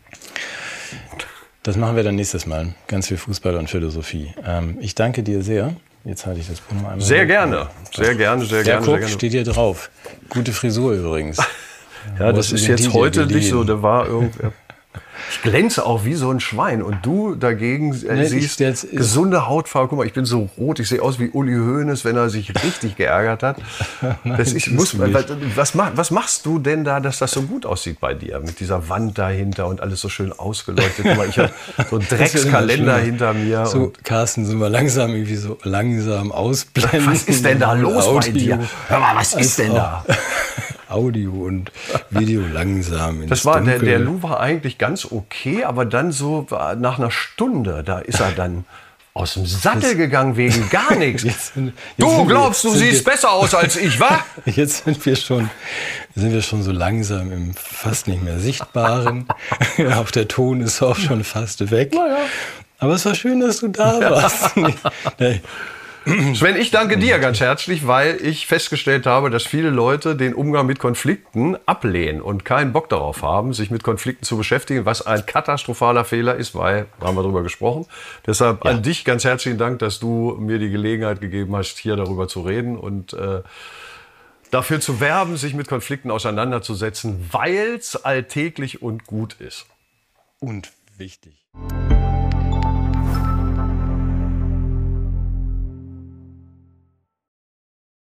das machen wir dann nächstes Mal. Ganz viel Fußball und Philosophie. Ähm, ich danke dir sehr. Jetzt halte ich das Buch noch einmal. Sehr hoch. gerne, sehr gerne, sehr Ja, gerne, guck, sehr gerne. steht hier drauf. Gute Frisur übrigens. Ja, das Wo ist sind jetzt die heute denn nicht so. geliehen? Da war irgendwer. Ich glänze auch wie so ein Schwein und du dagegen äh, Nee, ich siehst jetzt- gesunde Hautfarbe. Guck mal, ich bin so rot. Ich sehe aus wie Uli Hoeneß, wenn er sich richtig geärgert hat. Das ich, muss, tust du was, nicht. was, mach, was machst du denn da, dass das so gut aussieht bei dir? Mit dieser Wand dahinter und alles so schön ausgeleuchtet. Guck mal, ich habe so einen Das wird immer Dreckskalender schlimmer. hinter mir. So, und Carsten, sind wir langsam irgendwie so langsam ausblenden. was ist denn da los bei dir? Hör mal, was ist denn da? Audio und Video langsam ins Das war, der, Dunkel. der Lou war eigentlich ganz okay, aber dann so nach einer Stunde, da ist er dann aus dem Sattel gegangen wegen gar nichts. Jetzt sind- jetzt Du sind wir- glaubst, du sind siehst wir- besser aus als ich, wa? Jetzt sind wir schon, sind wir schon so langsam im fast nicht mehr Sichtbaren. Auch der Ton ist auch schon fast weg. Aber es war schön, dass du da warst. Nee. Sven, ich danke dir ganz herzlich, weil ich festgestellt habe, dass viele Leute den Umgang mit Konflikten ablehnen und keinen Bock darauf haben, sich mit Konflikten zu beschäftigen, was ein katastrophaler Fehler ist, weil, da haben wir drüber gesprochen. Deshalb Ja. an dich ganz herzlichen Dank, dass du mir die Gelegenheit gegeben hast, hier darüber zu reden und äh, dafür zu werben, sich mit Konflikten auseinanderzusetzen, weil es alltäglich und gut ist. Und wichtig.